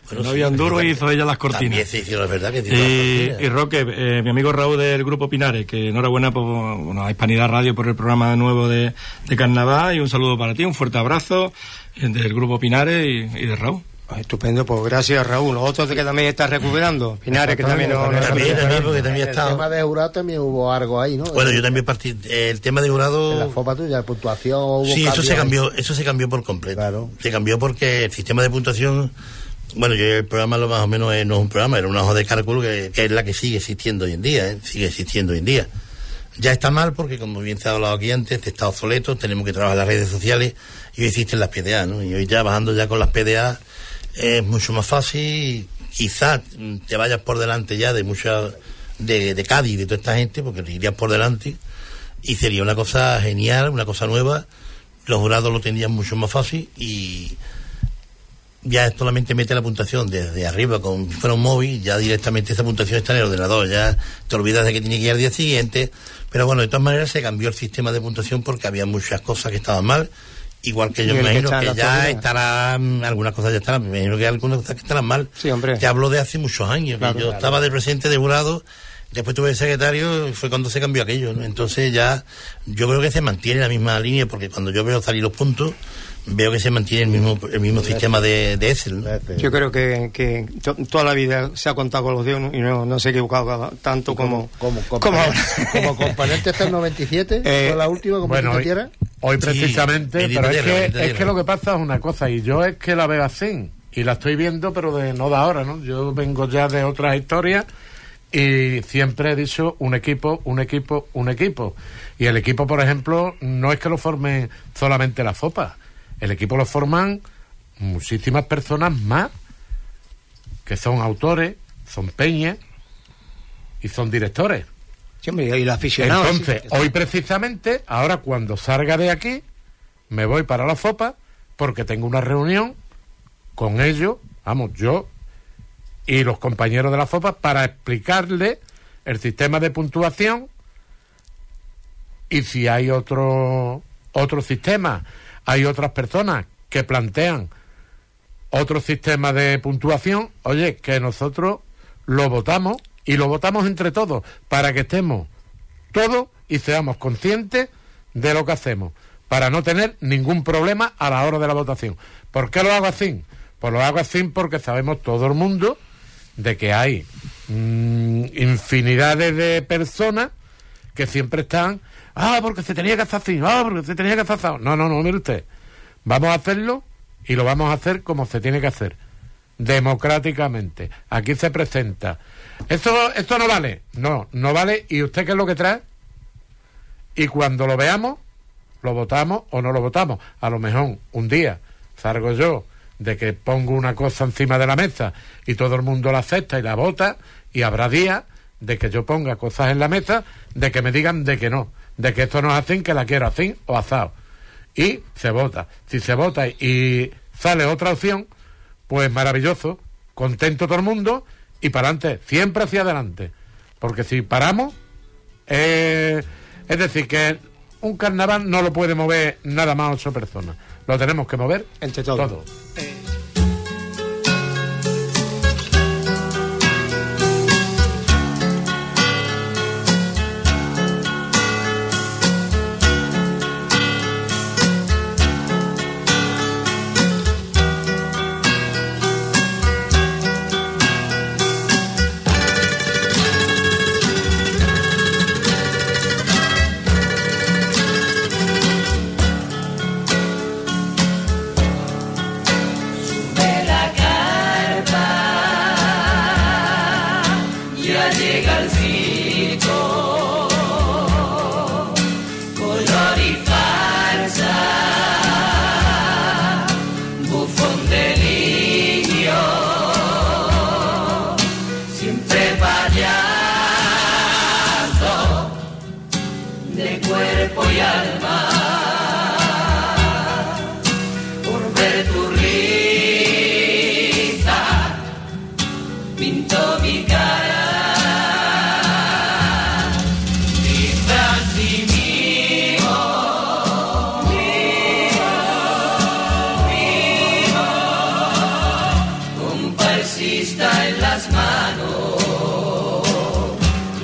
Bueno, no habían duro y hizo ella las cortinas. También se hicieron, es verdad que hizo las cortinas. Y Roque, mi amigo Raúl del Grupo Pinares, que enhorabuena a Hispanidad Radio por el programa nuevo de Carnaval, y un saludo para ti, un fuerte abrazo del Grupo Pinares y de Raúl. Estupendo, pues gracias, Raúl. Los otros que también estás recuperando. Pinares, que también También, porque también el tema de jurado también hubo algo ahí, ¿no? Bueno, yo también partí. El tema de jurado. En la FOPA tuya, puntuación. Hubo sí, eso se cambió por completo. Claro. Se cambió porque el sistema de puntuación. Bueno, yo el programa lo más o menos no es un programa, era una hoja de cálculo que es la que sigue existiendo hoy en día, sigue existiendo hoy en día. Ya está mal porque, como bien se ha hablado aquí antes, está obsoleto, tenemos que trabajar en las redes sociales y hoy existen las PDA, ¿no? Y hoy ya bajando ya con las PDA es mucho más fácil, quizás te vayas por delante ya de muchas, de Cádiz, de toda esta gente, porque te irías por delante y sería una cosa genial, una cosa nueva, los jurados lo tendrían mucho más fácil y ya solamente mete la puntuación desde arriba como si fuera un móvil, ya directamente esa puntuación está en el ordenador, ya te olvidas de que tiene que ir al día siguiente, pero bueno, de todas maneras se cambió el sistema de puntuación porque había muchas cosas que estaban mal, igual que yo me imagino que ya estarán, algunas cosas ya estarán, me imagino que hay algunas cosas que estarán mal. Sí, hombre. Te hablo de hace muchos años, claro, yo estaba de presidente de jurado, después tuve de secretario y fue cuando se cambió aquello, ¿no? Entonces ya, yo creo que se mantiene la misma línea, porque cuando yo veo salir los puntos, veo que se mantiene el mismo sistema de Excel, ¿no? Yo creo que toda la vida se ha contado con los dedos y no se ha equivocado tanto como ahora. Como componente hasta el 97, fue la última componente bueno, hoy precisamente, sí, pero es que lo que pasa es una cosa, y yo es que la veo así, y la estoy viendo, pero no de ahora, ¿no? Yo vengo ya de otras historias, y siempre he dicho un equipo. Y el equipo, por ejemplo, no es que lo forme solamente la FOPA. El equipo lo forman muchísimas personas más, que son autores, son peñas y son directores. Sí, hombre, y los aficionados. Entonces, hoy precisamente, ahora cuando salga de aquí, me voy para la FOPA porque tengo una reunión con ellos, yo y los compañeros de la FOPA, para explicarle el sistema de puntuación y si hay otro sistema. Hay otras personas que plantean otro sistema de puntuación, oye, que nosotros lo votamos y lo votamos entre todos para que estemos todos y seamos conscientes de lo que hacemos, para no tener ningún problema a la hora de la votación. ¿Por qué lo hago así? Pues lo hago así porque sabemos todo el mundo de que hay infinidades de personas que siempre están, porque se tenía que hacer así, porque se tenía que hacer así. No, mire usted, vamos a hacerlo y lo vamos a hacer como se tiene que hacer, democráticamente. Aquí se presenta. Esto no vale, no vale, ¿y usted qué es lo que trae? Y cuando lo veamos, lo votamos o no lo votamos. A lo mejor un día salgo yo de que pongo una cosa encima de la mesa y todo el mundo la acepta y la vota, y habrá días de que yo ponga cosas en la mesa, de que me digan de que no, de que esto no es así, que la quiero así o asado, y se vota. Si se vota y sale otra opción, pues maravilloso, contento todo el mundo y para adelante, siempre hacia adelante, porque si paramos, es decir, que un carnaval no lo puede mover nada más 8 personas, lo tenemos que mover entre todos.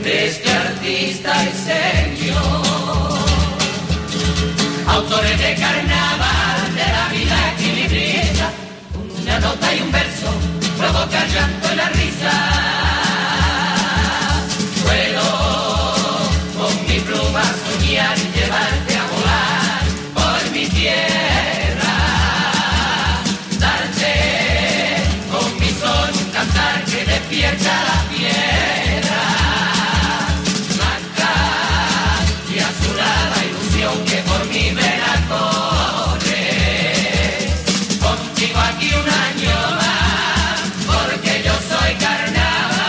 de este artista y señor. Autores de carnaval, de la vida equilibrista, una nota y un verso, provoca el llanto y la risa. Puedo con mi pluma soñar y llevarte a volar por mi tierra, darte con mi son un cantar que despierta la piedra blanca y azulada ilusión que por mi vena corre. Contigo aquí un año más, porque yo soy carnaval.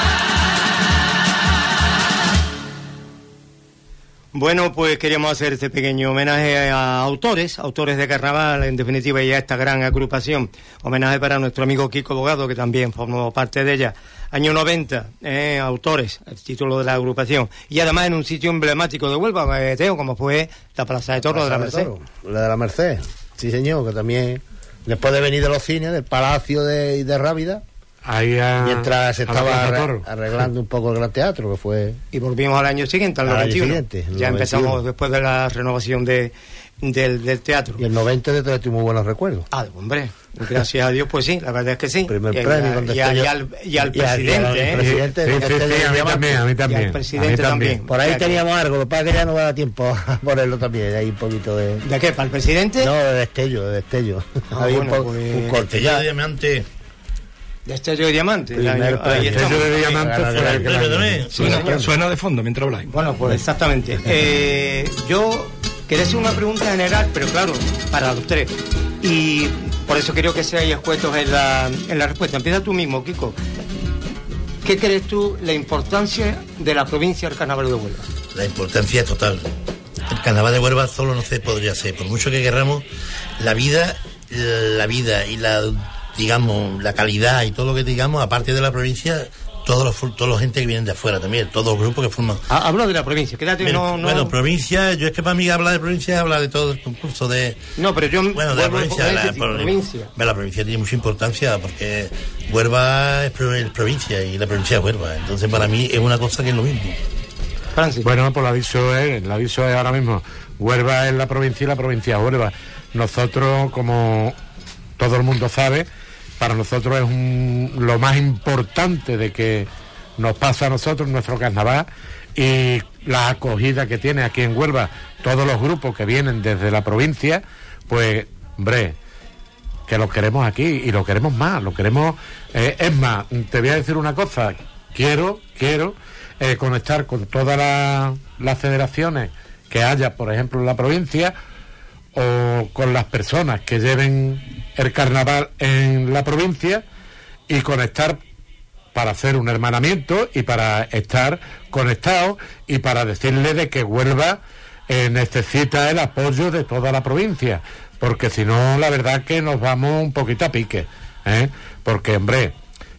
Bueno, pues queríamos hacer este pequeño homenaje a autores de carnaval, en definitiva, y a esta gran agrupación. Homenaje para nuestro amigo Kiko Bogado, que también formó parte de ella. Año 90, autores, el título de la agrupación. Y además en un sitio emblemático de Huelva, Teo, como fue la Plaza de Toros de la Merced. La de la Merced, sí señor, que también, después de venir de los cines, del Palacio de Rábida, mientras se estaba arreglando un poco el Gran Teatro, que fue... Y volvimos al año siguiente, al 91. Ya empezamos después de la renovación del teatro. Y el 90 de trae muy buenos recuerdos. Hombre, gracias a Dios, pues sí, la verdad es que sí. Primer premio. Y al presidente. A mí también. Y al presidente también. Por ahí teníamos algo, lo que pasa es que ya no va a dar tiempo a ponerlo también. Hay un poquito de... ¿De qué? ¿Para el presidente? No, de destello. Había un corte. Ya de diamante. Destello de diamante. Ahí estamos. Destello de diamante Suena de fondo mientras habláis. Bueno, pues exactamente. Yo quería hacer una pregunta general, pero claro, para los tres. Y por eso quiero que seáis escuetos en la respuesta. Empieza tú mismo, Kiko. ¿Qué crees tú la importancia de la provincia del Carnaval de Huelva? La importancia es total. El Carnaval de Huelva solo no se podría hacer. Por mucho que querramos, la vida y la calidad y todo lo que digamos, aparte de la provincia, todos los gente que vienen de afuera también, todos los grupos que forman. Hablo de la provincia, quédate. Bueno, provincia, yo es que para mí hablar de provincia es hablar de todo el concurso de... No, pero yo... Bueno, de la provincia. La provincia tiene mucha importancia porque Huelva es provincia y la provincia es Huelva. Entonces para mí es una cosa que es lo mismo. Francis. Bueno, pues el aviso es ahora mismo. Huelva es la provincia y la provincia es Huelva. Nosotros, como todo el mundo sabe, para nosotros es lo más importante de que nos pasa a nosotros nuestro carnaval y la acogida que tiene aquí en Huelva todos los grupos que vienen desde la provincia, pues, hombre, que los queremos aquí y lo queremos más, es más, te voy a decir una cosa, quiero conectar con todas las federaciones que haya, por ejemplo, en la provincia, o con las personas que lleven el carnaval en la provincia y conectar para hacer un hermanamiento y para estar conectados y para decirle de que Huelva necesita el apoyo de toda la provincia, porque si no, la verdad que nos vamos un poquito a pique, porque, hombre,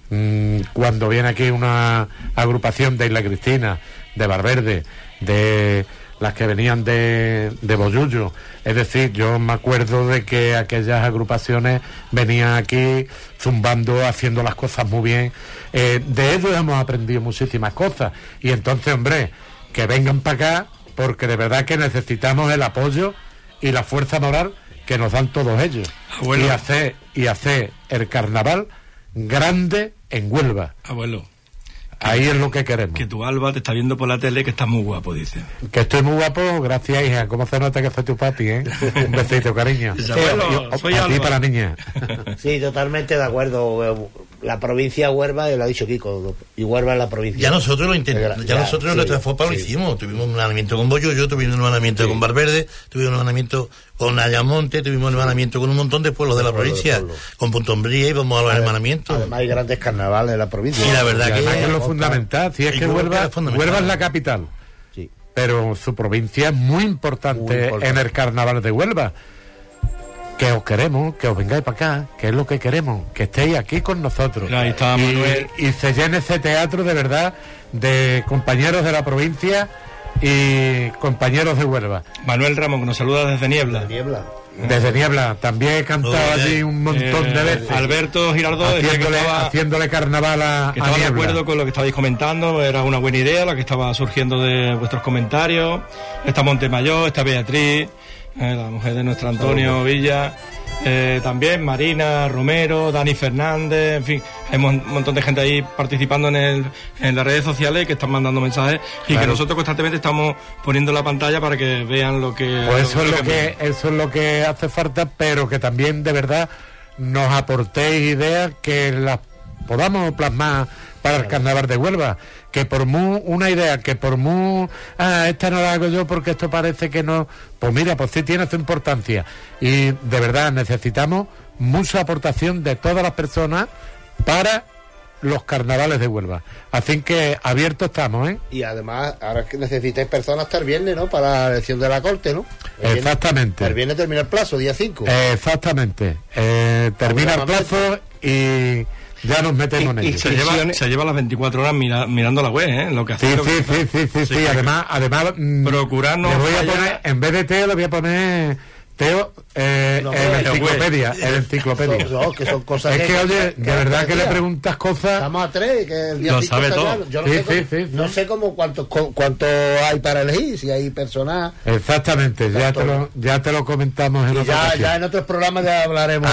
cuando viene aquí una agrupación de Isla Cristina, de Valverde, de las que venían de Bollullo, es decir, yo me acuerdo de que aquellas agrupaciones venían aquí zumbando, haciendo las cosas muy bien, de ellos hemos aprendido muchísimas cosas, y entonces, hombre, que vengan para acá, porque de verdad que necesitamos el apoyo y la fuerza moral que nos dan todos ellos, Abuelo. y hacer el carnaval grande en Huelva. Abuelo, ahí es lo que queremos. que tu Alba te está viendo por la tele, que estás muy guapo, dice. Que estoy muy guapo, gracias, hija. ¿Cómo se nota que soy tu papi, Un besito, cariño. Abuelo, soy a ti Alba. para la niña. Sí, totalmente de acuerdo. La provincia Huelva, lo ha dicho Kiko, y Huelva es la provincia. Ya nosotros lo intentamos, nosotros en nuestra FOPA lo hicimos. Tuvimos un hermanamiento con Bollullo, tuvimos un hermanamiento con Valverde, tuvimos un hermanamiento con Ayamonte, tuvimos un hermanamiento con un montón de pueblos de la provincia, con Puntombría, y vamos a los hermanamientos. Además hay grandes carnavales en la provincia. Y la verdad Y además que es lo fundamental, si es que Huelva es la capital, Sí. pero su provincia es muy importante en el carnaval de Huelva. Que os queremos, que os vengáis para acá, que es lo que queremos, que estéis aquí con nosotros. Ahí está Manuel. Y se llene ese teatro de verdad de compañeros de la provincia y compañeros de Huelva. Manuel Ramón, que nos saluda desde Niebla. Niebla. Desde Niebla, también he cantado allí un montón de veces. Alberto Girardot haciéndole carnaval a Estaba de Niebla. acuerdo con lo que estabais comentando, era una buena idea la que estaba surgiendo de vuestros comentarios. Está Montemayor, está Beatriz, la mujer de nuestro Antonio Villa, también Marina, Romero, Dani Fernández, en fin, hay un montón de gente ahí participando en las redes sociales que están mandando mensajes y que nosotros constantemente estamos poniendo en la pantalla para que vean lo que... Pues eso es lo que hace falta, pero que también de verdad nos aportéis ideas que las podamos plasmar para el Carnaval de Huelva, que por una idea que por esta no la hago yo porque esto parece que no, pues mira, pues sí tiene su importancia, y de verdad necesitamos mucha aportación de todas las personas para los carnavales de Huelva, así que abiertos estamos, ¿eh? Y además ahora que necesitáis personas hasta el viernes, ¿no? Para la elección de la corte, ¿no? Exactamente. El viernes termina el plazo, día 5. Exactamente. Termina el plazo y ya nos metemos en ello. Se lleva las 24 horas mirando la web, lo que hace. Sí. Además procurarnos. Le voy a poner, en vez de Teo, le voy a poner Teo, el enciclopedia. Que son cosas es que, oye, de verdad que le preguntas cosas. Estamos a 3, que el día lo 5 sabe todo. Yo no sé cómo cuánto hay para elegir, si hay personas. Exactamente, ya te lo comentamos en otra ocasión. Ya en otros programas ya hablaremos.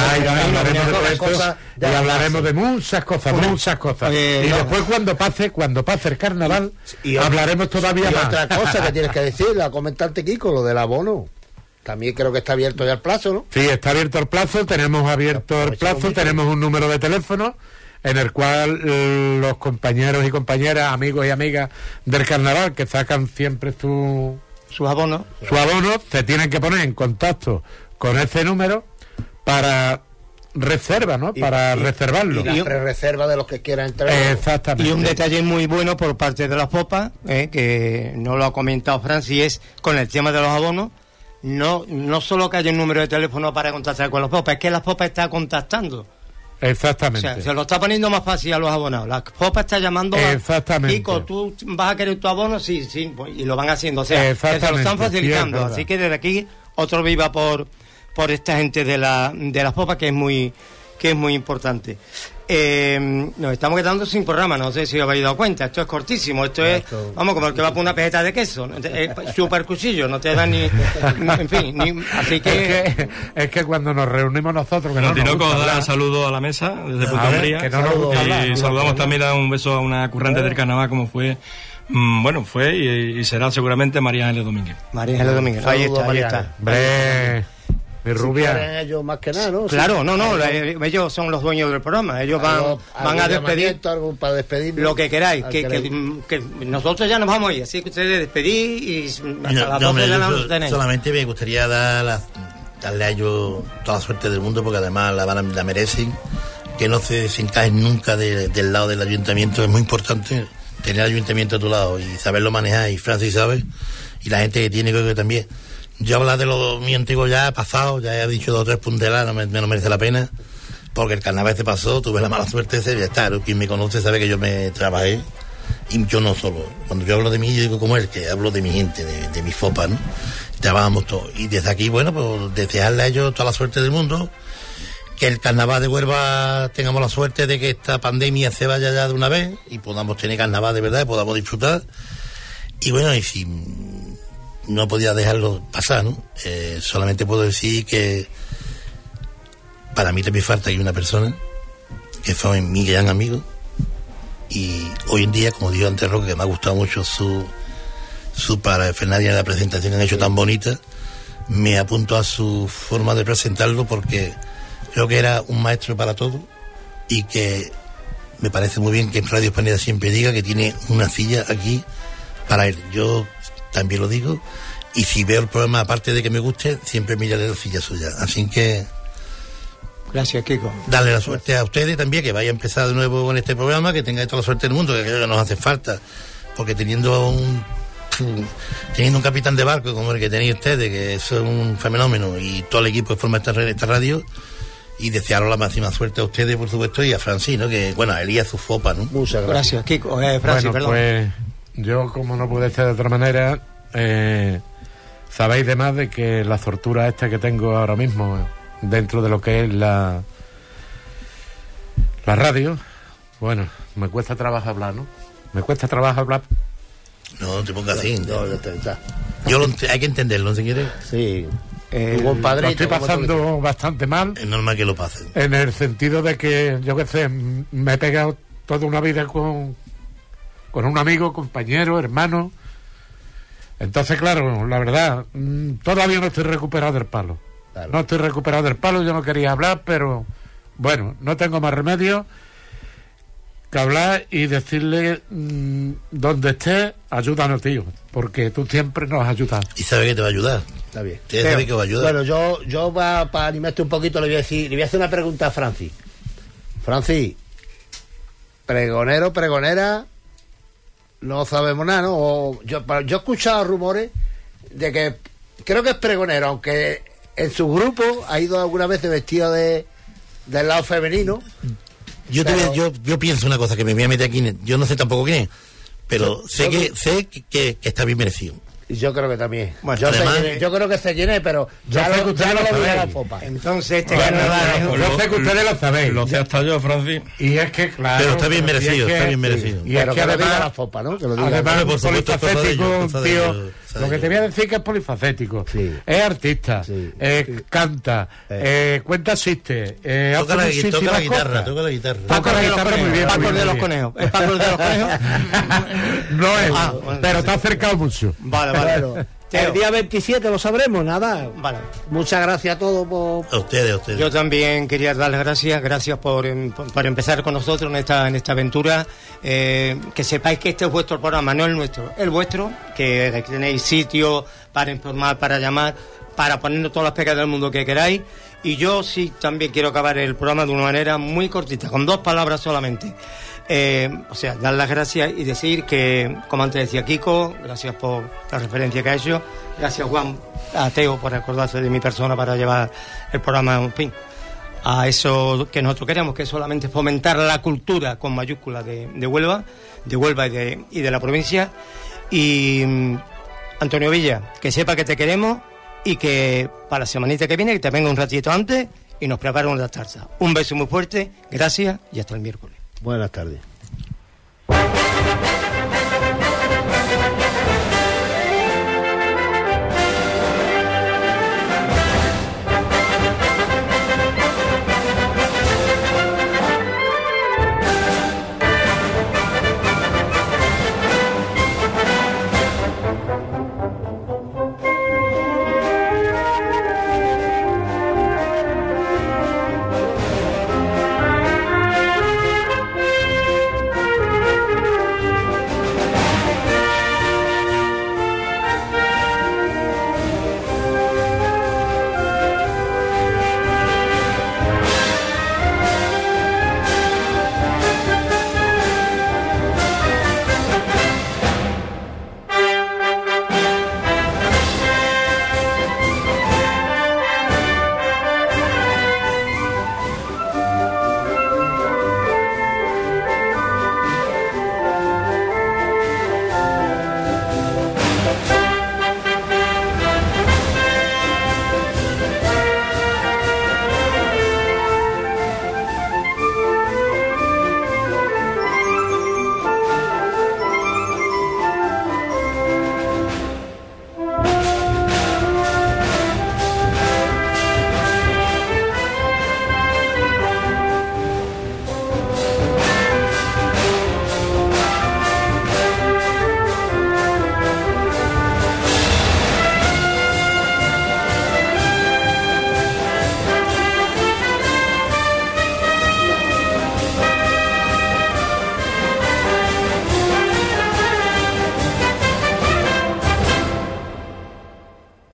Hablaremos de muchas cosas. Y después cuando pase el carnaval, hablaremos todavía más. Otra cosa que tienes que decir, la comentante Kiko, lo del abono. También creo que está abierto ya el plazo, ¿no? Sí, está abierto el plazo, tenemos tenemos un número de teléfono en el cual los compañeros y compañeras, amigos y amigas del carnaval que sacan siempre su abono, se tienen que poner en contacto con ese número para reserva, ¿no? Para reservarlo. Y la pre-reserva de los que quieran entrar. Exactamente. Y un detalle muy bueno por parte de las popas, que no lo ha comentado Francis, es con el tema de los abonos. No solo que haya un número de teléfono para contactar con las popas, es que las popas están contactando. Exactamente. O sea, se lo está poniendo más fácil a los abonados. Las popas están llamando exactamente. Kiko, ¿tú vas a querer tu abono? Sí, y lo van haciendo. O sea, que se lo están facilitando. Así que desde aquí, otro viva por esta gente de las popas, que es muy importante. Nos estamos quedando sin programa, no sé si os habéis dado cuenta, esto es cortísimo, esto es, vamos, como el que va por una pejeta de queso, súper cuchillo, no te dan ni, en fin, así que... Es que cuando nos reunimos nosotros... Que Tinoco da saludo a la mesa desde Punta Umbría, y saludamos también a un beso a una currante del carnaval como fue y será seguramente María Ángeles Domínguez. María Ángeles Domínguez, ahí está. Mi rubia. Ellos más que nada, ¿no? Claro, ellos son los dueños del programa, ellos van a despedir algo para despedirnos, lo que queráis, que nosotros ya nos vamos a ir, así que ustedes despedís y hasta las 12 de la noche tenéis. Solamente me gustaría darle a ellos toda la suerte del mundo, porque además la merecen, que no se encajen nunca del lado del ayuntamiento. Es muy importante tener el ayuntamiento a tu lado y saberlo manejar, y Francis sabe, y la gente que tiene, creo que también. Yo hablar de lo mío antiguo ya pasado, ya he dicho 2 o 3 puntelas, no merece la pena, porque el carnaval se pasó, tuve la mala suerte de estar. Quien me conoce sabe que yo me trabajé, y yo no solo. Cuando yo hablo de mí, yo digo como él, que hablo de mi gente, de mi fopa, ¿no? Trabajamos todos. Y desde aquí, pues desearle a ellos toda la suerte del mundo, que el carnaval de Huelva tengamos la suerte de que esta pandemia se vaya ya de una vez y podamos tener carnaval de verdad y podamos disfrutar. Y bueno, y si no podía dejarlo pasar, ¿no? Solamente puedo decir que para mí también falta aquí una persona que fue mi gran amigo, y hoy en día, como dijo antes Roque, que me ha gustado mucho su parafernalia en la presentación que han hecho tan bonita, me apunto a su forma de presentarlo, porque creo que era un maestro para todo, y que me parece muy bien que en Radio Española siempre diga que tiene una silla aquí para él. Yo también lo digo, y si veo el programa, aparte de que me guste, siempre miraré la silla suya. Así que gracias, Kiko. Darle la suerte a ustedes también, que vaya a empezar de nuevo con este programa, que tengáis toda la suerte del mundo, que creo que nos hace falta, porque teniendo un capitán de barco como el que tenéis ustedes, que eso es un fenómeno, y todo el equipo que forma esta radio, y desearos la máxima suerte a ustedes, por supuesto, y a Francis, ¿no? Que, bueno, a él y a su fopa, ¿no? Muchas gracias, Kiko. Francis, bueno, perdón. Pues yo, como no puede ser de otra manera, sabéis de más de que la zortura esta que tengo ahora mismo dentro de lo que es la radio, bueno, me cuesta trabajo hablar, ¿no? Me cuesta trabajo hablar. No te pongas así. No, Hay que entenderlo, ¿no se quiere? Sí. Tu compadre, lo estoy pasando bastante mal. Es normal que lo pasen. En el sentido de que, yo qué sé, me he pegado toda una vida con un amigo, compañero, hermano. Entonces, claro, la verdad, todavía no estoy recuperado del palo. Claro. No estoy recuperado del palo, yo no quería hablar, pero bueno, no tengo más remedio que hablar y decirle, donde estés, ayúdanos, tío, porque tú siempre nos has ayudado. Y sabe que te va a ayudar. Está bien. Sabe que va a ayudar. Bueno, yo para animarte un poquito le voy a hacer una pregunta a Francis. Francis, pregonero, pregonera, no sabemos nada, ¿no? Yo he escuchado rumores de que creo que es pregonero, aunque en su grupo ha ido alguna vez vestido del lado femenino. Yo pienso una cosa que me voy a meter aquí, yo no sé tampoco quién es, pero sé que está bien merecido. Yo creo que también. Bueno, yo creo que se llene, pero ya no lo diré a la popa. Entonces yo sé que ustedes lo sabéis. Lo sé hasta yo, Francis. Y es que, claro. Pero está bien merecido, está bien merecido. Y es que además la fopa, ¿no? Que lo diga. Además, por supuesto, polifacético, tío. Lo que yo. te voy a decir que es polifacético. Sí. Es artista, Sí. canta, cuenta chistes, Toca la guitarra, Toca la guitarra muy bien. Paco de los conejos. ¿Es Paco de los conejos? No es, bueno, pero sí. te ha acercado mucho. Vale. Bueno, el día 27 lo sabremos, nada. Vale. Muchas gracias a todos por... A ustedes. Yo también quería darles gracias por empezar con nosotros en esta aventura. Que sepáis que este es vuestro programa, no el nuestro, el vuestro, que tenéis sitio para informar, para llamar, para ponernos todas las pegas del mundo que queráis. Y yo sí también quiero acabar el programa de una manera muy cortita, con 2 palabras solamente. Dar las gracias y decir que, como antes decía Kiko, gracias por la referencia que ha hecho, gracias Juan, a Teo por acordarse de mi persona para llevar el programa, en fin, a eso que nosotros queremos, que es solamente fomentar la cultura con mayúscula de Huelva y de la provincia. Y Antonio Villa, que sepa que te queremos y que para la semanita que viene que te venga un ratito antes y nos prepara una tarta. Un beso muy fuerte, gracias y hasta el miércoles. Buenas tardes.